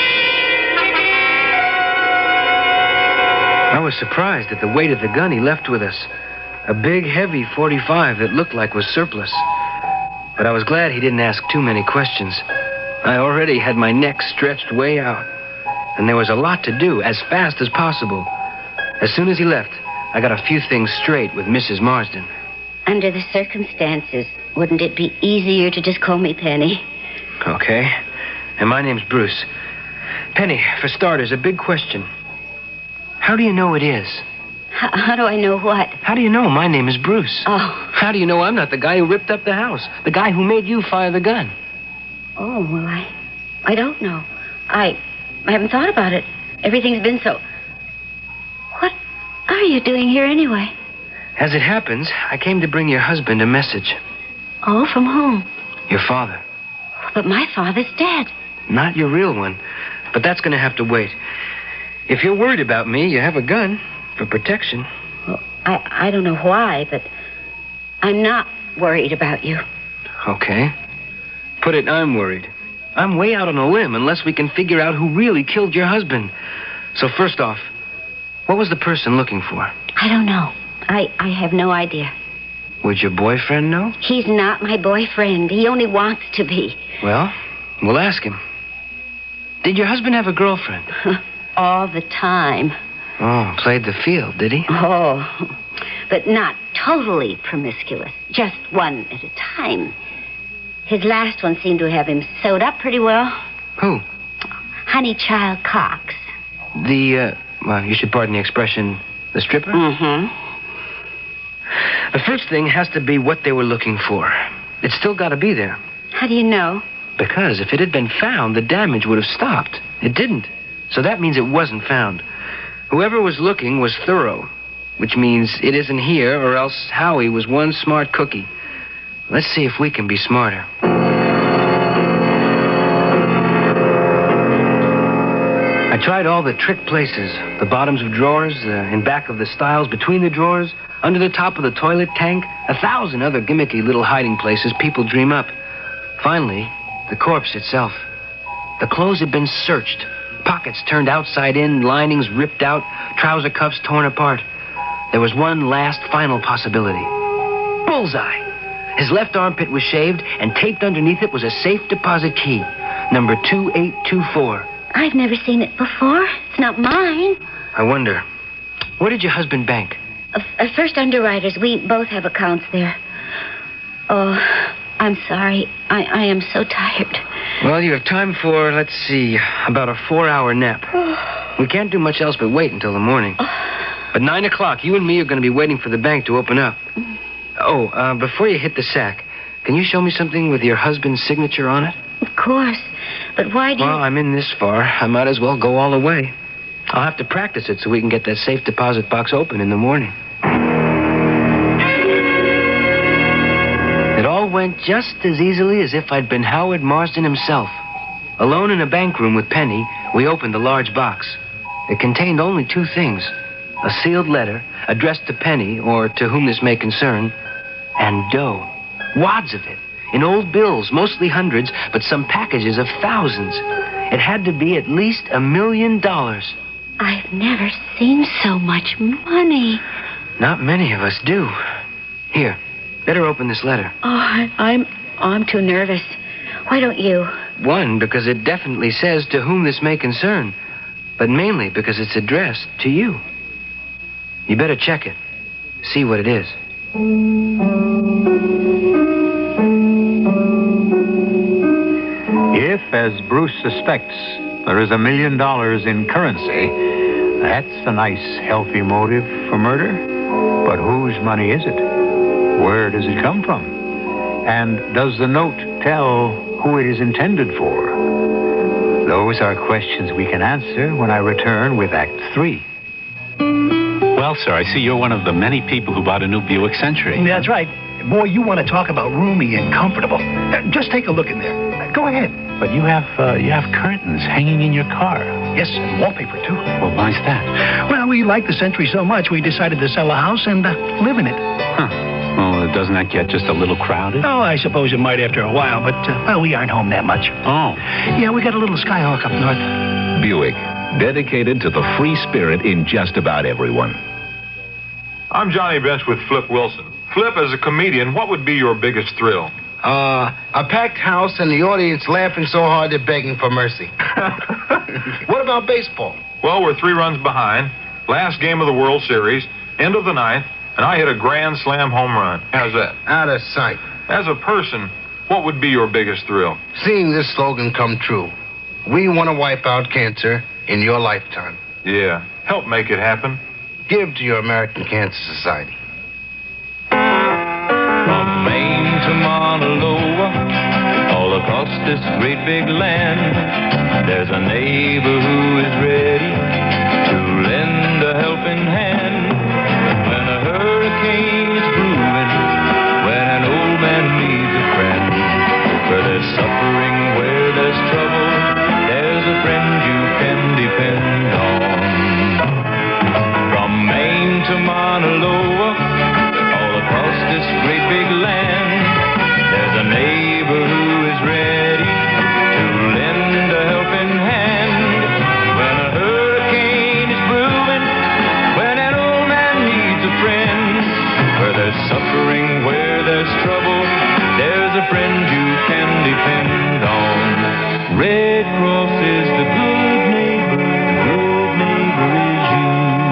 I was surprised at the weight of the gun he left with us. A big, heavy .45 that looked like was surplus. But I was glad he didn't ask too many questions. I already had my neck stretched way out. And there was a lot to do, as fast as possible. As soon as he left, I got a few things straight with Mrs. Marsden. Under the circumstances, wouldn't it be easier to just call me Penny? Okay. And my name's Bruce. Penny, for starters, a big question. How do you know it is? How do I know what? How do you know my name is Bruce? Oh. How do you know I'm not the guy who ripped up the house? The guy who made you fire the gun? Oh, well, I don't know. I haven't thought about it. Everything's been so... What are you doing here anyway? As it happens, I came to bring your husband a message. Oh, from whom? Your father. But my father's dead. Not your real one. But that's going to have to wait. If you're worried about me, you have a gun for protection. Well, I don't know why, but I'm not worried about you. Okay. Put it, I'm worried. I'm way out on a limb unless we can figure out who really killed your husband. So first off, what was the person looking for? I don't know. I have no idea. Would your boyfriend know? He's not my boyfriend. He only wants to be. Well, we'll ask him. Did your husband have a girlfriend? All the time. Oh, played the field, did he? Oh, but not totally promiscuous. Just one at a time. His last one seemed to have him sewed up pretty well. Who? Honeychild Cox. Well, you should pardon the expression, the stripper? Mm-hmm. The first thing has to be what they were looking for. It's still got to be there. How do you know? Because if it had been found, the damage would have stopped. It didn't. So that means it wasn't found. Whoever was looking was thorough, which means it isn't here, or else Howie was one smart cookie. Let's see if we can be smarter. I tried all the trick places. The bottoms of drawers, in back of the styles, between the drawers, under the top of the toilet tank, 1,000 other gimmicky little hiding places people dream up. Finally, the corpse itself. The clothes had been searched. Pockets turned outside in, linings ripped out, trouser cuffs torn apart. There was one last final possibility. Bullseye! His left armpit was shaved, and taped underneath it was a safe deposit key, number 2824. I've never seen it before. It's not mine. I wonder, where did your husband bank? First Underwriters. We both have accounts there. Oh, I'm sorry. I am so tired. Well, you have time for, let's see, about a 4-hour nap. We can't do much else but wait until the morning. But 9 o'clock, you and me are going to be waiting for the bank to open up. Oh, before you hit the sack, can you show me something with your husband's signature on it? Of course. But why do you... Well, I'm in this far. I might as well go all the way. I'll have to practice it so we can get that safe deposit box open in the morning. It all went just as easily as if I'd been Howard Marsden himself. Alone in a bank room with Penny, we opened the large box. It contained only 2 things. A sealed letter addressed to Penny, or to whom this may concern, and dough. Wads of it. In old bills, mostly hundreds, but some packages of thousands. It had to be at least $1 million. I've never seen so much money. Not many of us do. Here, better open this letter. Oh, I'm too nervous. Why don't you? 1, because it definitely says to whom this may concern, but mainly because it's addressed to you. You better check it. See what it is. If, as Bruce suspects, there is $1 million in currency, that's a nice, healthy motive for murder. But whose money is it? Where does it come from? And does the note tell who it is intended for? Those are questions we can answer when I return with Act 3. Well, sir, I see you're one of the many people who bought a new Buick Century. That's right. Boy, you want to talk about roomy and comfortable. Just take a look in there. Go ahead. But you have curtains hanging in your car. Yes, and wallpaper, too. Well, why's that? Well, we like the Century so much, we decided to sell a house and live in it. Huh. Well, doesn't that get just a little crowded? Oh, I suppose it might after a while, but, well, we aren't home that much. Oh. Yeah, we got a little Skyhawk up north. Buick, dedicated to the free spirit in just about everyone. I'm Johnny Bench with Flip Wilson. Flip, as a comedian, what would be your biggest thrill? A packed house and the audience laughing so hard they're begging for mercy. What about baseball? Well, we're 3 runs behind. Last game of the World Series, end of the 9th, and I hit a grand slam home run. How's that? Out of sight. As a person, what would be your biggest thrill? Seeing this slogan come true. We want to wipe out cancer in your lifetime. Yeah, help make it happen. Give to your American Cancer Society. From Maine to Mauna Loa, all across this great big land, there's a neighbor who is ready to lend a helping hand. When a hurricane is brewing, when an old man needs a friend, where there's suffering, where there's trouble, there's a friend you can depend on. From Maine to Mauna Loa, all across this great big land, there's a neighbor who is ready to lend a helping hand. When a hurricane is brewing, when an old man needs a friend, where there's suffering, where there's trouble, there's a friend you can depend on. Red Cross is the good neighbor, the good neighbor is you.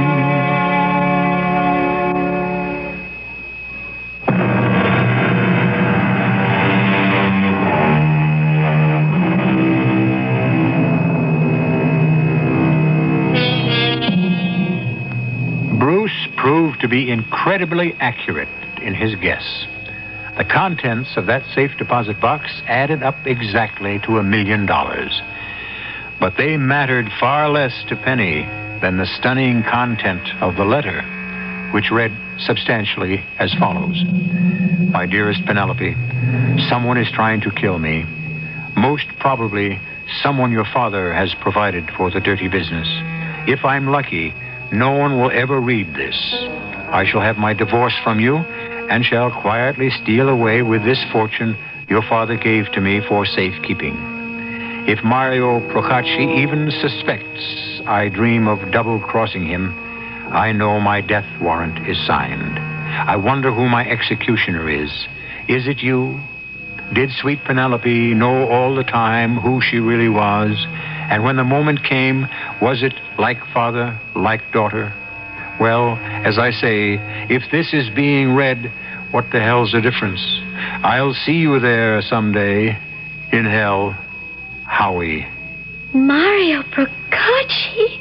Bruce proved to be incredibly accurate in his guess. The contents of that safe deposit box added up exactly to $1 million. But they mattered far less to Penny than the stunning content of the letter, which read substantially as follows. My dearest Penelope, someone is trying to kill me. Most probably, someone your father has provided for the dirty business. If I'm lucky, no one will ever read this. I shall have my divorce from you and shall quietly steal away with this fortune your father gave to me for safekeeping. If Mario Procacci even suspects I dream of double-crossing him, I know my death warrant is signed. I wonder who my executioner is. Is it you? Did sweet Penelope know all the time who she really was? And when the moment came, was it like father, like daughter? Well, as I say, if this is being read, what the hell's the difference? I'll see you there someday, in hell, Howie. Mario Procacci?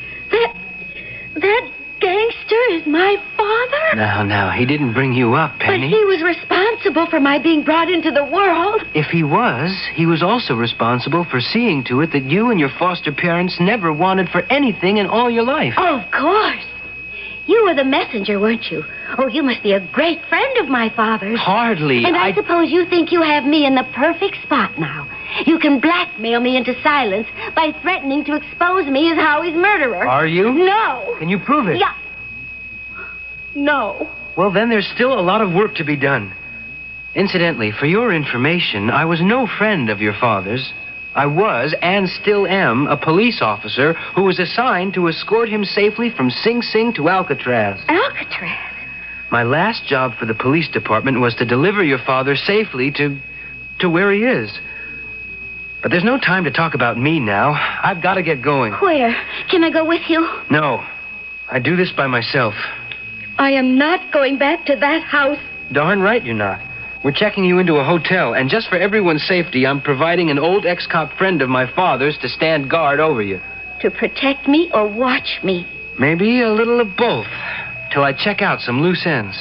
That gangster is my father? No, he didn't bring you up, Penny. But he was responsible for my being brought into the world. If he was also responsible for seeing to it that you and your foster parents never wanted for anything in all your life. Oh, of course. You were the messenger, weren't you? Oh, you must be a great friend of my father's. Hardly. And I suppose you think you have me in the perfect spot now. You can blackmail me into silence by threatening to expose me as Howie's murderer. Are you? No. Can you prove it? Yeah. No. Well, then there's still a lot of work to be done. Incidentally, for your information, I was no friend of your father's. I was, and still am, a police officer who was assigned to escort him safely from Sing Sing to Alcatraz. Alcatraz? My last job for the police department was to deliver your father safely to where he is. But there's no time to talk about me now. I've got to get going. Where? Can I go with you? No. I do this by myself. I am not going back to that house. Darn right you're not. We're checking you into a hotel, and just for everyone's safety, I'm providing an old ex-cop friend of my father's to stand guard over you. To protect me or watch me? Maybe a little of both, till I check out some loose ends.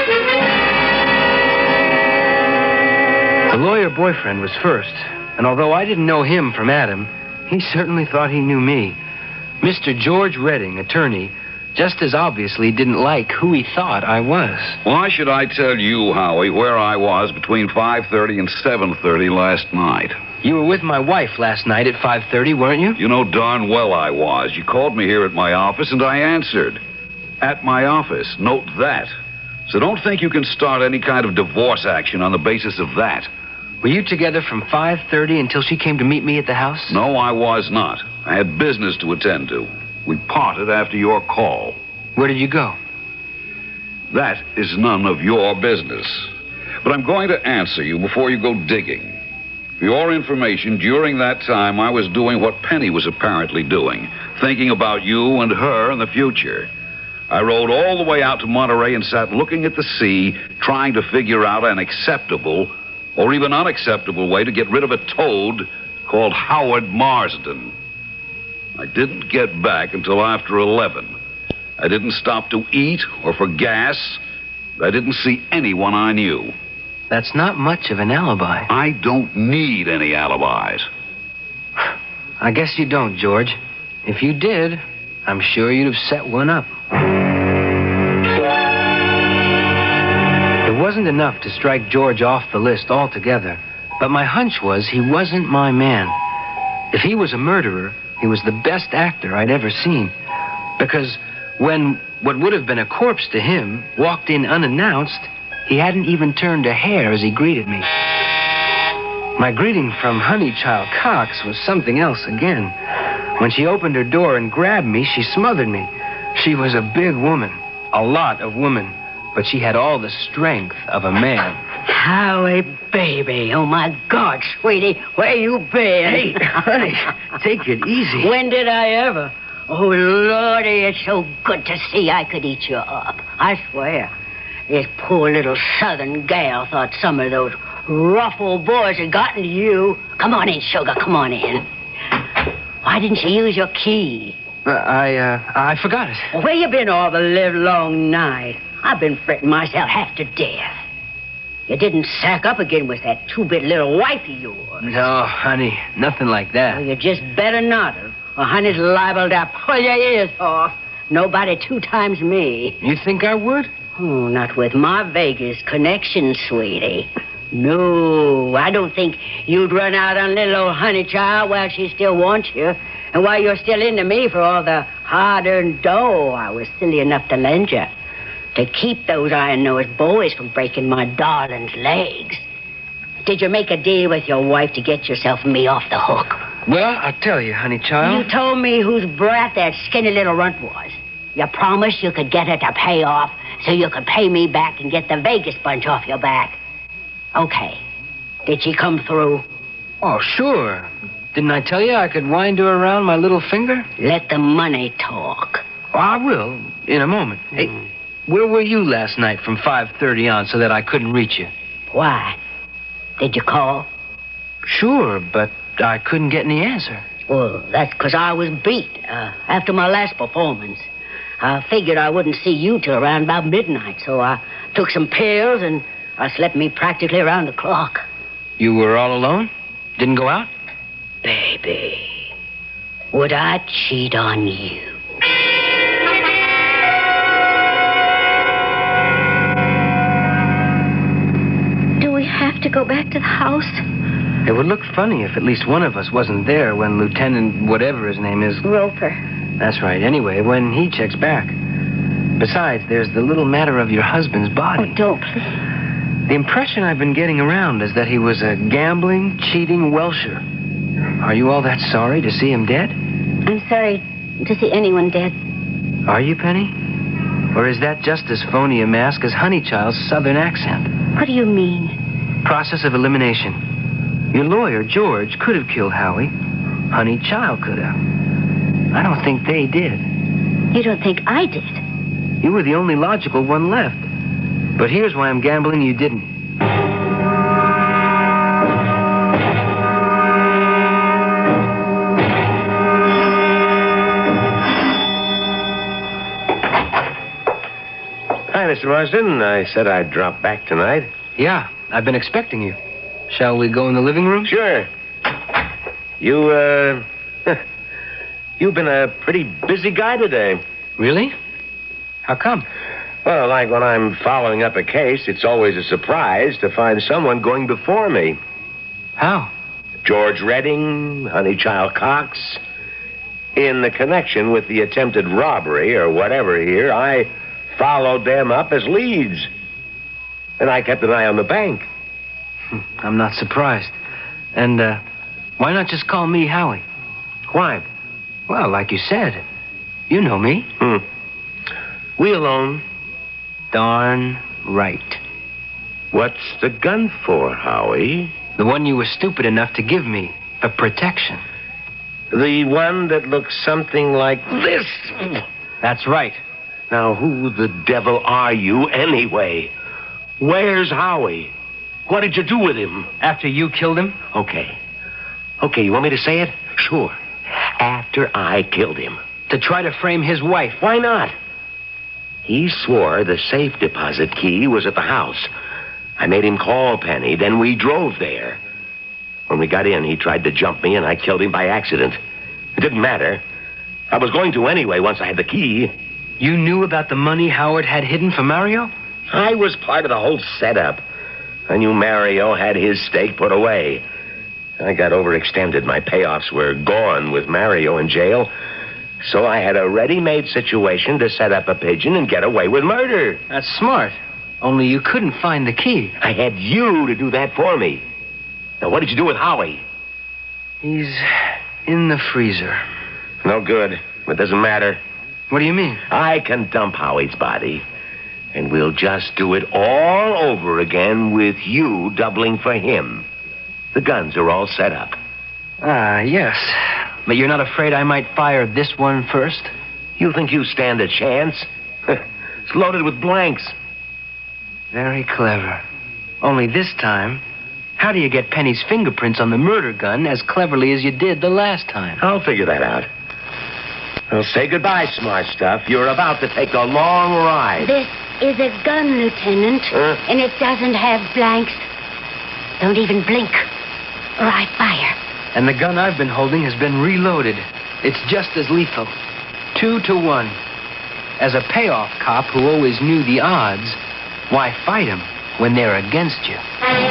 The lawyer boyfriend was first, and although I didn't know him from Adam, he certainly thought he knew me. Mr. George Redding, attorney, just as obviously didn't like who he thought I was. Why should I tell you, Howie, where I was between 5:30 and 7:30 last night? You were with my wife last night at 5:30, weren't you? You know darn well I was. You called me here at my office, and I answered. At my office. Note that. So don't think you can start any kind of divorce action on the basis of that. Were you together from 5:30 until she came to meet me at the house? No, I was not. I had business to attend to. We parted after your call. Where did you go? That is none of your business. But I'm going to answer you before you go digging. For your information, during that time, I was doing what Penny was apparently doing, thinking about you and her in the future. I rode all the way out to Monterey and sat looking at the sea, trying to figure out an acceptable or even unacceptable way to get rid of a toad called Howard Marsden. I didn't get back until after 11. I didn't stop to eat or for gas. I didn't see anyone I knew. That's not much of an alibi. I don't need any alibis. I guess you don't, George. If you did, I'm sure you'd have set one up. It wasn't enough to strike George off the list altogether, but my hunch was he wasn't my man. If he was a murderer, he was the best actor I'd ever seen. Because when what would have been a corpse to him walked in unannounced, he hadn't even turned a hair as he greeted me. My greeting from Honeychild Cox was something else again. When she opened her door and grabbed me, she smothered me. She was a big woman, a lot of woman, but she had all the strength of a man. Howie, baby. Oh, my God, sweetie. Where you been? Hey, honey, take it easy. When did I ever? Oh, Lordy, it's so good to see I could eat you up. I swear. This poor little southern gal thought some of those rough old boys had gotten to you. Come on in, sugar. Come on in. Why didn't you use your key? I forgot it. Well, where you been all the livelong night? I've been fretting myself half to death. You didn't sack up again with that two-bit little wife of yours. No, honey, nothing like that. Well, you just better not have. Or honey's liable to pull your ears off. Nobody 2 times me. You think I would? Oh, not with my Vegas connection, sweetie. No, I don't think you'd run out on little old Honeychild while she still wants you. And while you're still into me for all the hard-earned dough I was silly enough to lend you. To keep those iron-nosed boys from breaking my darling's legs. Did you make a deal with your wife to get yourself and me off the hook? Well, I'll tell you, Honeychild. You told me whose brat that skinny little runt was. You promised you could get her to pay off so you could pay me back and get the Vegas bunch off your back. Okay. Did she come through? Oh, sure. Didn't I tell you I could wind her around my little finger? Let the money talk. Oh, I will, in a moment. Hey, where were you last night from 5:30 on so that I couldn't reach you? Why? Did you call? Sure, but I couldn't get any answer. Well, that's because I was beat after my last performance. I figured I wouldn't see you till around about midnight, so I took some pills and I slept me practically around the clock. You were all alone? Didn't go out? Baby, would I cheat on you? Do we have to go back to the house? It would look funny if at least one of us wasn't there when Lieutenant whatever his name is... Roper. That's right. Anyway, when he checks back. Besides, there's the little matter of your husband's body. Oh, don't, please. The impression I've been getting around is that he was a gambling, cheating Welsher. Are you all that sorry to see him dead? I'm sorry to see anyone dead. Are you, Penny? Or is that just as phony a mask as Honeychild's southern accent? What do you mean? Process of elimination. Your lawyer, George, could have killed Howie. Honeychild could have. I don't think they did. You don't think I did? You were the only logical one left. But here's why I'm gambling you didn't. Hi, Mr. Marsden. I said I'd drop back tonight. Yeah, I've been expecting you. Shall we go in the living room? Sure. You've been a pretty busy guy today. Really? How come? Well, like when I'm following up a case, it's always a surprise to find someone going before me. How? George Redding, Honeychild Cox. In the connection with the attempted robbery or whatever here, I followed them up as leads. And I kept an eye on the bank. I'm not surprised. And, why not just call me Howie? Why? Well, like you said, you know me. We alone. Darn right. What's the gun for, Howie? The one you were stupid enough to give me. For protection. The one that looks something like this. That's right. Now, who the devil are you anyway? Where's Howie? What did you do with him? After you killed him? Okay, you want me to say it? Sure. After I killed him. To try to frame his wife. Why not? He swore the safe deposit key was at the house. I made him call Penny, then we drove there. When we got in, he tried to jump me, and I killed him by accident. It didn't matter. I was going to anyway once I had the key. You knew about the money Howard had hidden for Mario? I was part of the whole setup. I knew Mario had his stake put away. I got overextended. My payoffs were gone with Mario in jail. So I had a ready-made situation to set up a pigeon and get away with murder. That's smart. Only you couldn't find the key. I had you to do that for me. Now, what did you do with Howie? He's in the freezer. No good. It doesn't matter. What do you mean? I can dump Howie's body. And we'll just do it all over again with you doubling for him. The guns are all set up. Yes. But you're not afraid I might fire this one first? You think you stand a chance? It's loaded with blanks. Very clever. Only this time, how do you get Penny's fingerprints on the murder gun as cleverly as you did the last time? I'll figure that out. Well, say goodbye, smart stuff. You're about to take a long ride. This is a gun, Lieutenant, and it doesn't have blanks. Don't even blink, or I fire. And the gun I've been holding has been reloaded. It's just as lethal. 2 to 1. As a payoff cop who always knew the odds, why fight them when they're against you?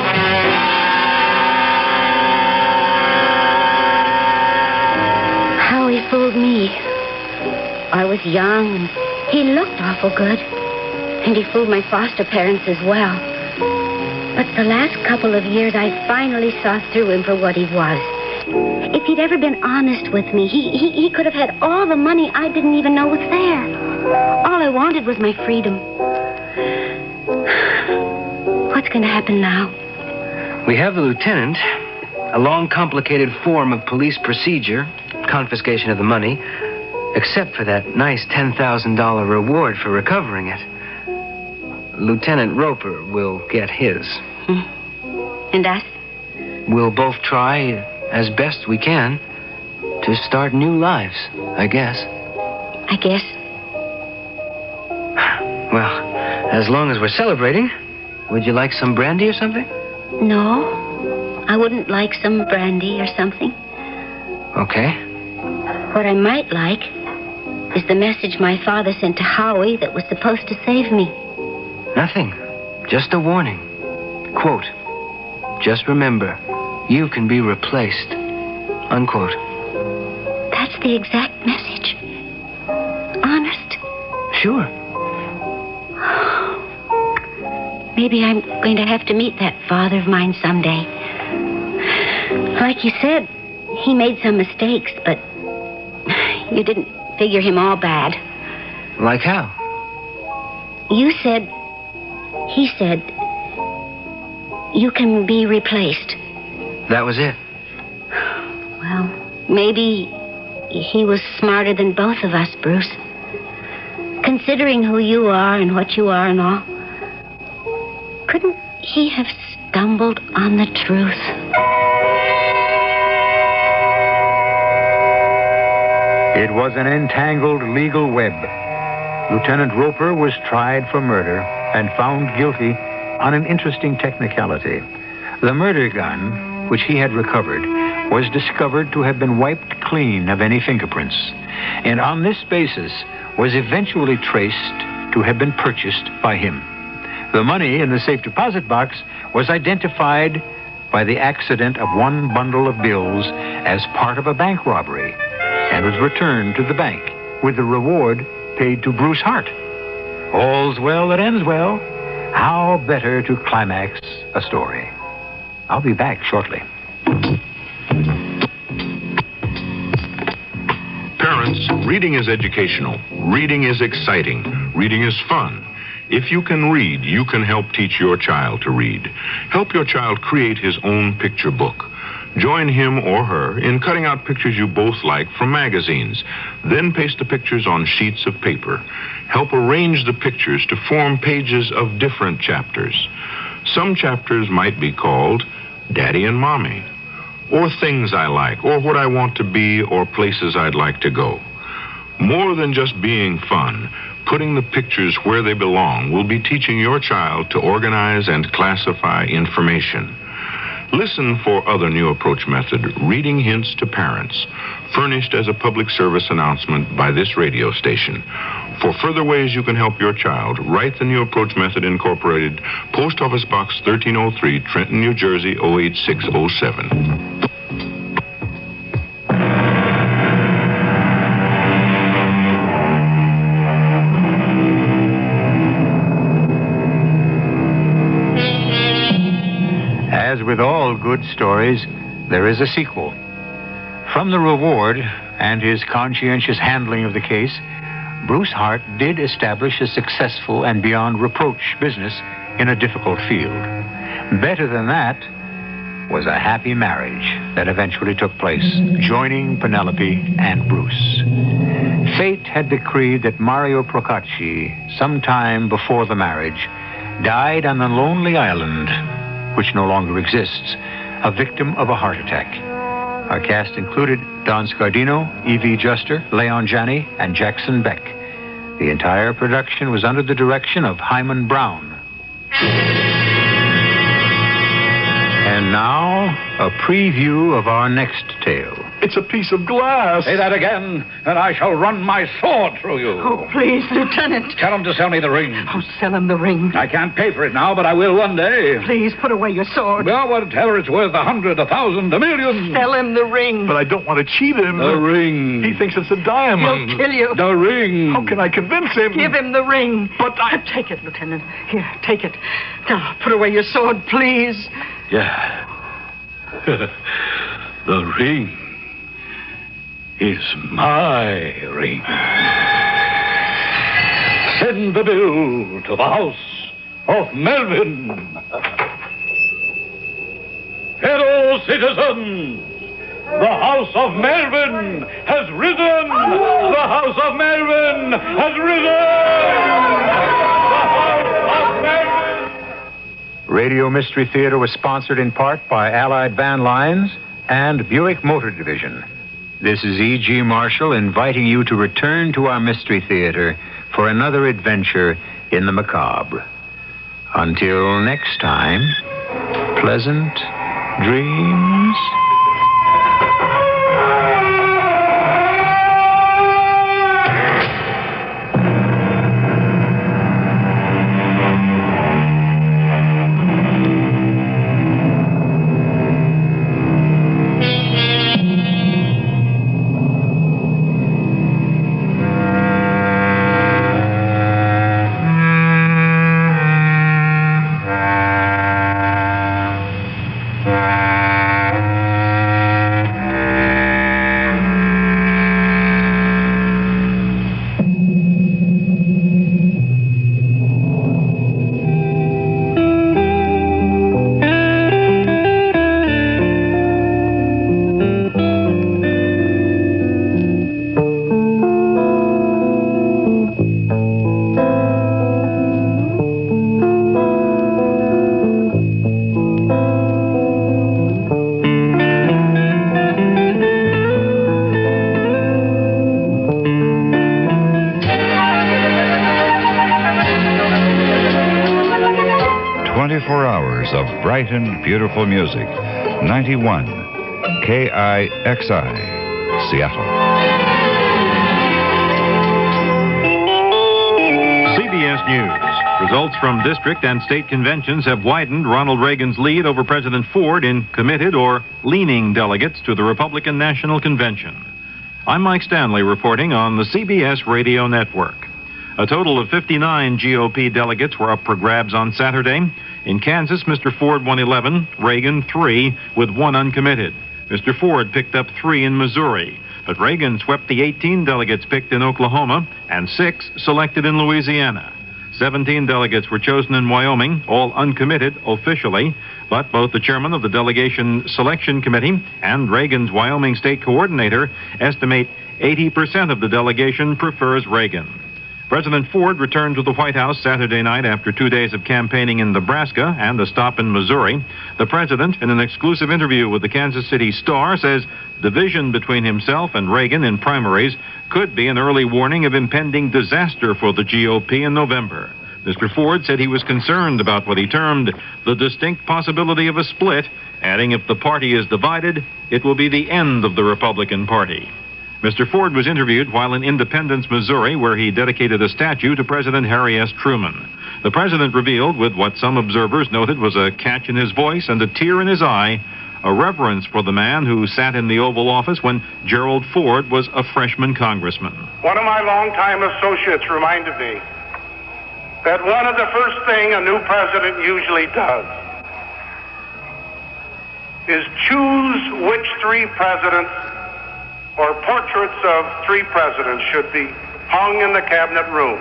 Howie fooled me. I was young, and he looked awful good. And he fooled my foster parents as well. But the last couple of years, I finally saw through him for what he was. If he'd ever been honest with me, he could have had all the money I didn't even know was there. All I wanted was my freedom. What's going to happen now? We have the lieutenant, a long, complicated form of police procedure, confiscation of the money, except for that nice $10,000 reward for recovering it. Lieutenant Roper will get his. And us? We'll both try, as best we can, to start new lives, I guess. I guess. Well, as long as we're celebrating, would you like some brandy or something? No, I wouldn't like some brandy or something. Okay. What I might like is the message my father sent to Howie that was supposed to save me. Nothing. Just a warning. Quote, just remember, you can be replaced. Unquote. That's the exact message. Honest. Sure. Maybe I'm going to have to meet that father of mine someday. Like you said, he made some mistakes, but you didn't figure him all bad. Like how? He said, you can be replaced. That was it. Well, maybe he was smarter than both of us, Bruce. Considering who you are and what you are and all, couldn't he have stumbled on the truth? It was an entangled legal web. Lieutenant Roper was tried for murder and found guilty on an interesting technicality. The murder gun, which he had recovered, was discovered to have been wiped clean of any fingerprints, and on this basis was eventually traced to to have been purchased by him. The money in the safe deposit box was identified by the accident of one bundle of bills as part of a bank robbery and was returned to the bank with the reward paid to Bruce Hart. All's well that ends well. How better to climax a story? I'll be back shortly. Parents, reading is educational. Reading is exciting. Reading is fun. If you can read, you can help teach your child to read. Help your child create his own picture book. Join him or her in cutting out pictures you both like from magazines. Then paste the pictures on sheets of paper. Help arrange the pictures to form pages of different chapters. Some chapters might be called Daddy and Mommy, or Things I Like, or What I Want to Be, or Places I'd Like to Go. More than just being fun, putting the pictures where they belong will be teaching your child to organize and classify information. Listen for other new approach method, Reading Hints to Parents, furnished as a public service announcement by this radio station. For further ways you can help your child, write the New Approach Method Incorporated, Post Office Box 1303, Trenton, New Jersey, 08607. As with all good stories, there is a sequel. From the reward and his conscientious handling of the case, Bruce Hart did establish a successful and beyond reproach business in a difficult field. Better than that was a happy marriage that eventually took place, joining Penelope and Bruce. Fate had decreed that Mario Procacci, sometime before the marriage, died on a lonely island which no longer exists, a victim of a heart attack. Our cast included Don Scardino, Evie Juster, Leon Janney, and Jackson Beck. The entire production was under the direction of Hyman Brown. And now, a preview of our next tale. It's a piece of glass. Say that again, and I shall run my sword through you. Oh, please, Lieutenant. Tell him to sell me the ring. Oh, sell him the ring. I can't pay for it now, but I will one day. Please, put away your sword. Well, whatever it's worth, 100, 1,000, a million. Sell him the ring. But I don't want to cheat him. The ring. He thinks it's a diamond. He'll kill you. The ring. How can I convince him? Give him the ring. But Take it, Lieutenant. Here, take it. Now, put away your sword, please. Yeah. The ring is my ring. Send the bill to the house of Melvin. Fellow citizens, the house of Melvin has risen. The house of Melvin has risen. The house of Melvin. Radio Mystery Theater was sponsored in part by Allied Van Lines and Buick Motor Division. This is E.G. Marshall inviting you to return to our Mystery Theater for another adventure in the macabre. Until next time, pleasant dreams. Of bright and beautiful music. 91 KIXI, Seattle. CBS News. Results from district and state conventions have widened Ronald Reagan's lead over President Ford in committed or leaning delegates to the Republican National Convention. I'm Mike Stanley reporting on the CBS Radio Network. A total of 59 GOP delegates were up for grabs on Saturday. In Kansas, Mr. Ford won 11, Reagan 3, with 1 uncommitted. Mr. Ford picked up 3 in Missouri, but Reagan swept the 18 delegates picked in Oklahoma and 6 selected in Louisiana. 17 delegates were chosen in Wyoming, all uncommitted officially, but both the chairman of the delegation selection committee and Reagan's Wyoming state coordinator estimate 80% of the delegation prefers Reagan. President Ford returned to the White House Saturday night after 2 days of campaigning in Nebraska and a stop in Missouri. The president, in an exclusive interview with the Kansas City Star, says division between himself and Reagan in primaries could be an early warning of impending disaster for the GOP in November. Mr. Ford said he was concerned about what he termed the distinct possibility of a split, adding if the party is divided, it will be the end of the Republican Party. Mr. Ford was interviewed while in Independence, Missouri, where he dedicated a statue to President Harry S. Truman. The president revealed, with what some observers noted was a catch in his voice and a tear in his eye, a reverence for the man who sat in the Oval Office when Gerald Ford was a freshman congressman. One of my longtime associates reminded me that one of the first things a new president usually does is choose which 3 presidents or portraits of 3 presidents should be hung in the cabinet room.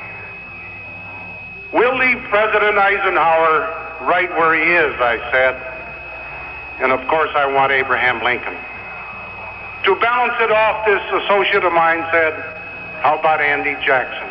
We'll leave President Eisenhower right where he is, I said. And of course I want Abraham Lincoln. To balance it off, this associate of mine said, how about Andy Jackson?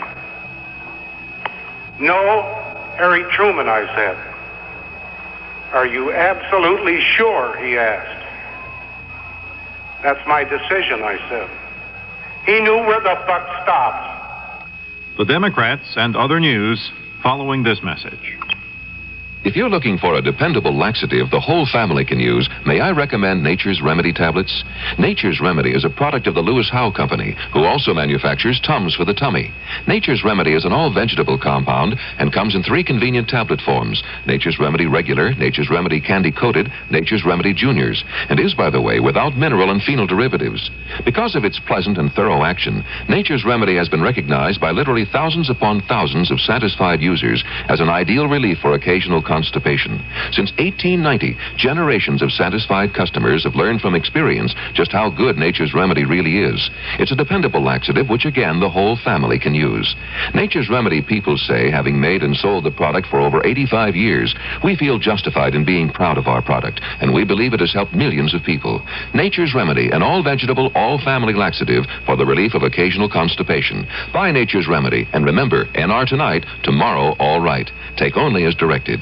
No, Harry Truman, I said. Are you absolutely sure, he asked. That's my decision, I said. He knew where the buck stopped. The Democrats and other news following this message. If you're looking for a dependable laxative the whole family can use, may I recommend Nature's Remedy tablets? Nature's Remedy is a product of the Lewis Howe Company, who also manufactures Tums for the tummy. Nature's Remedy is an all-vegetable compound and comes in 3 convenient tablet forms: Nature's Remedy Regular, Nature's Remedy Candy Coated, Nature's Remedy Juniors, and is, by the way, without mineral and phenol derivatives. Because of its pleasant and thorough action, Nature's Remedy has been recognized by literally thousands upon thousands of satisfied users as an ideal relief for occasional constipation. Since 1890, generations of satisfied customers have learned from experience just how good Nature's Remedy really is. It's a dependable laxative which, again, the whole family can use. Nature's Remedy people say, having made and sold the product for over 85 years, we feel justified in being proud of our product, and we believe it has helped millions of people. Nature's Remedy, an all-vegetable, all-family laxative for the relief of occasional constipation. Buy Nature's Remedy, and remember, NR tonight, tomorrow all right. Take only as directed.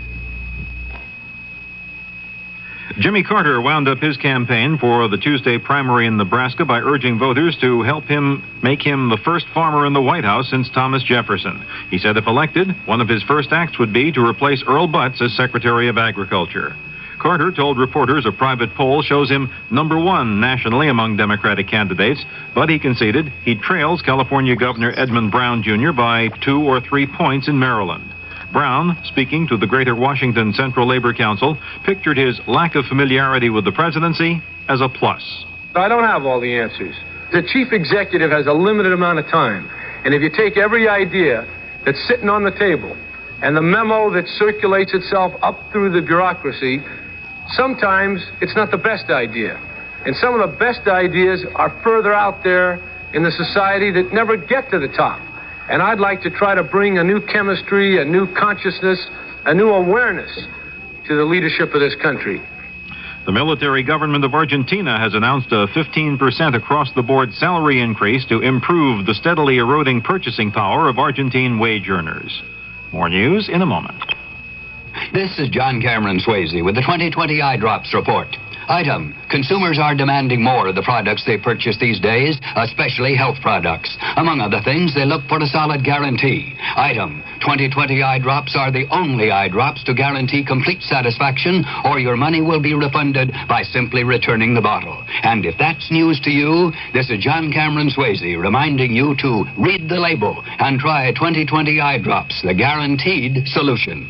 Jimmy Carter wound up his campaign for the Tuesday primary in Nebraska by urging voters to help him make him the first farmer in the White House since Thomas Jefferson. He said if elected, one of his first acts would be to replace Earl Butz as Secretary of Agriculture. Carter told reporters a private poll shows him #1 nationally among Democratic candidates, but he conceded he trails California Governor Edmund Brown Jr. by 2 or 3 points in Maryland. Brown, speaking to the Greater Washington Central Labor Council, pictured his lack of familiarity with the presidency as a plus. I don't have all the answers. The chief executive has a limited amount of time. And if you take every idea that's sitting on the table and the memo that circulates itself up through the bureaucracy, sometimes it's not the best idea. And some of the best ideas are further out there in the society that never get to the top. And I'd like to try to bring a new chemistry, a new consciousness, a new awareness to the leadership of this country. The military government of Argentina has announced a 15% across-the-board salary increase to improve the steadily eroding purchasing power of Argentine wage earners. More news in a moment. This is John Cameron Swayze with the 2020 Eye Drops Report. Item: consumers are demanding more of the products they purchase these days, especially health products. Among other things, they look for a solid guarantee. Item: 2020 eye drops are the only eye drops to guarantee complete satisfaction, or your money will be refunded by simply returning the bottle. And if that's news to you, this is John Cameron Swayze reminding you to read the label and try 2020 eye drops, the guaranteed solution.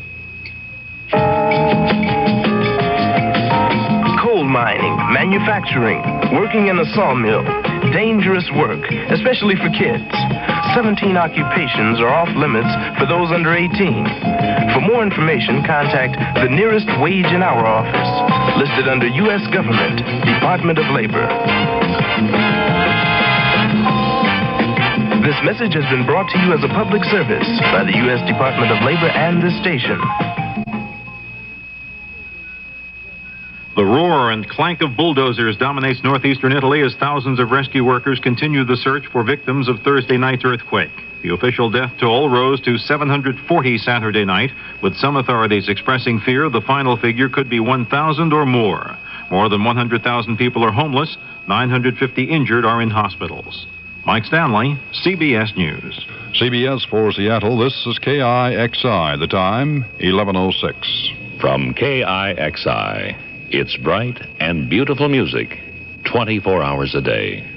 Coal mining, manufacturing, working in a sawmill. Dangerous work, especially for kids. 17 occupations are off limits for those under 18. For more information, contact the nearest wage and hour office, listed under U.S. Government, Department of Labor. This message has been brought to you as a public service by the U.S. Department of Labor and this station. The roar and clank of bulldozers dominates northeastern Italy as thousands of rescue workers continue the search for victims of Thursday night's earthquake. The official death toll rose to 740 Saturday night, with some authorities expressing fear the final figure could be 1,000 or more. More than 100,000 people are homeless, 950 injured are in hospitals. Mike Stanley, CBS News. CBS for Seattle, this is KIXI, the time 11:06. From KIXI. It's bright and beautiful music 24 hours a day.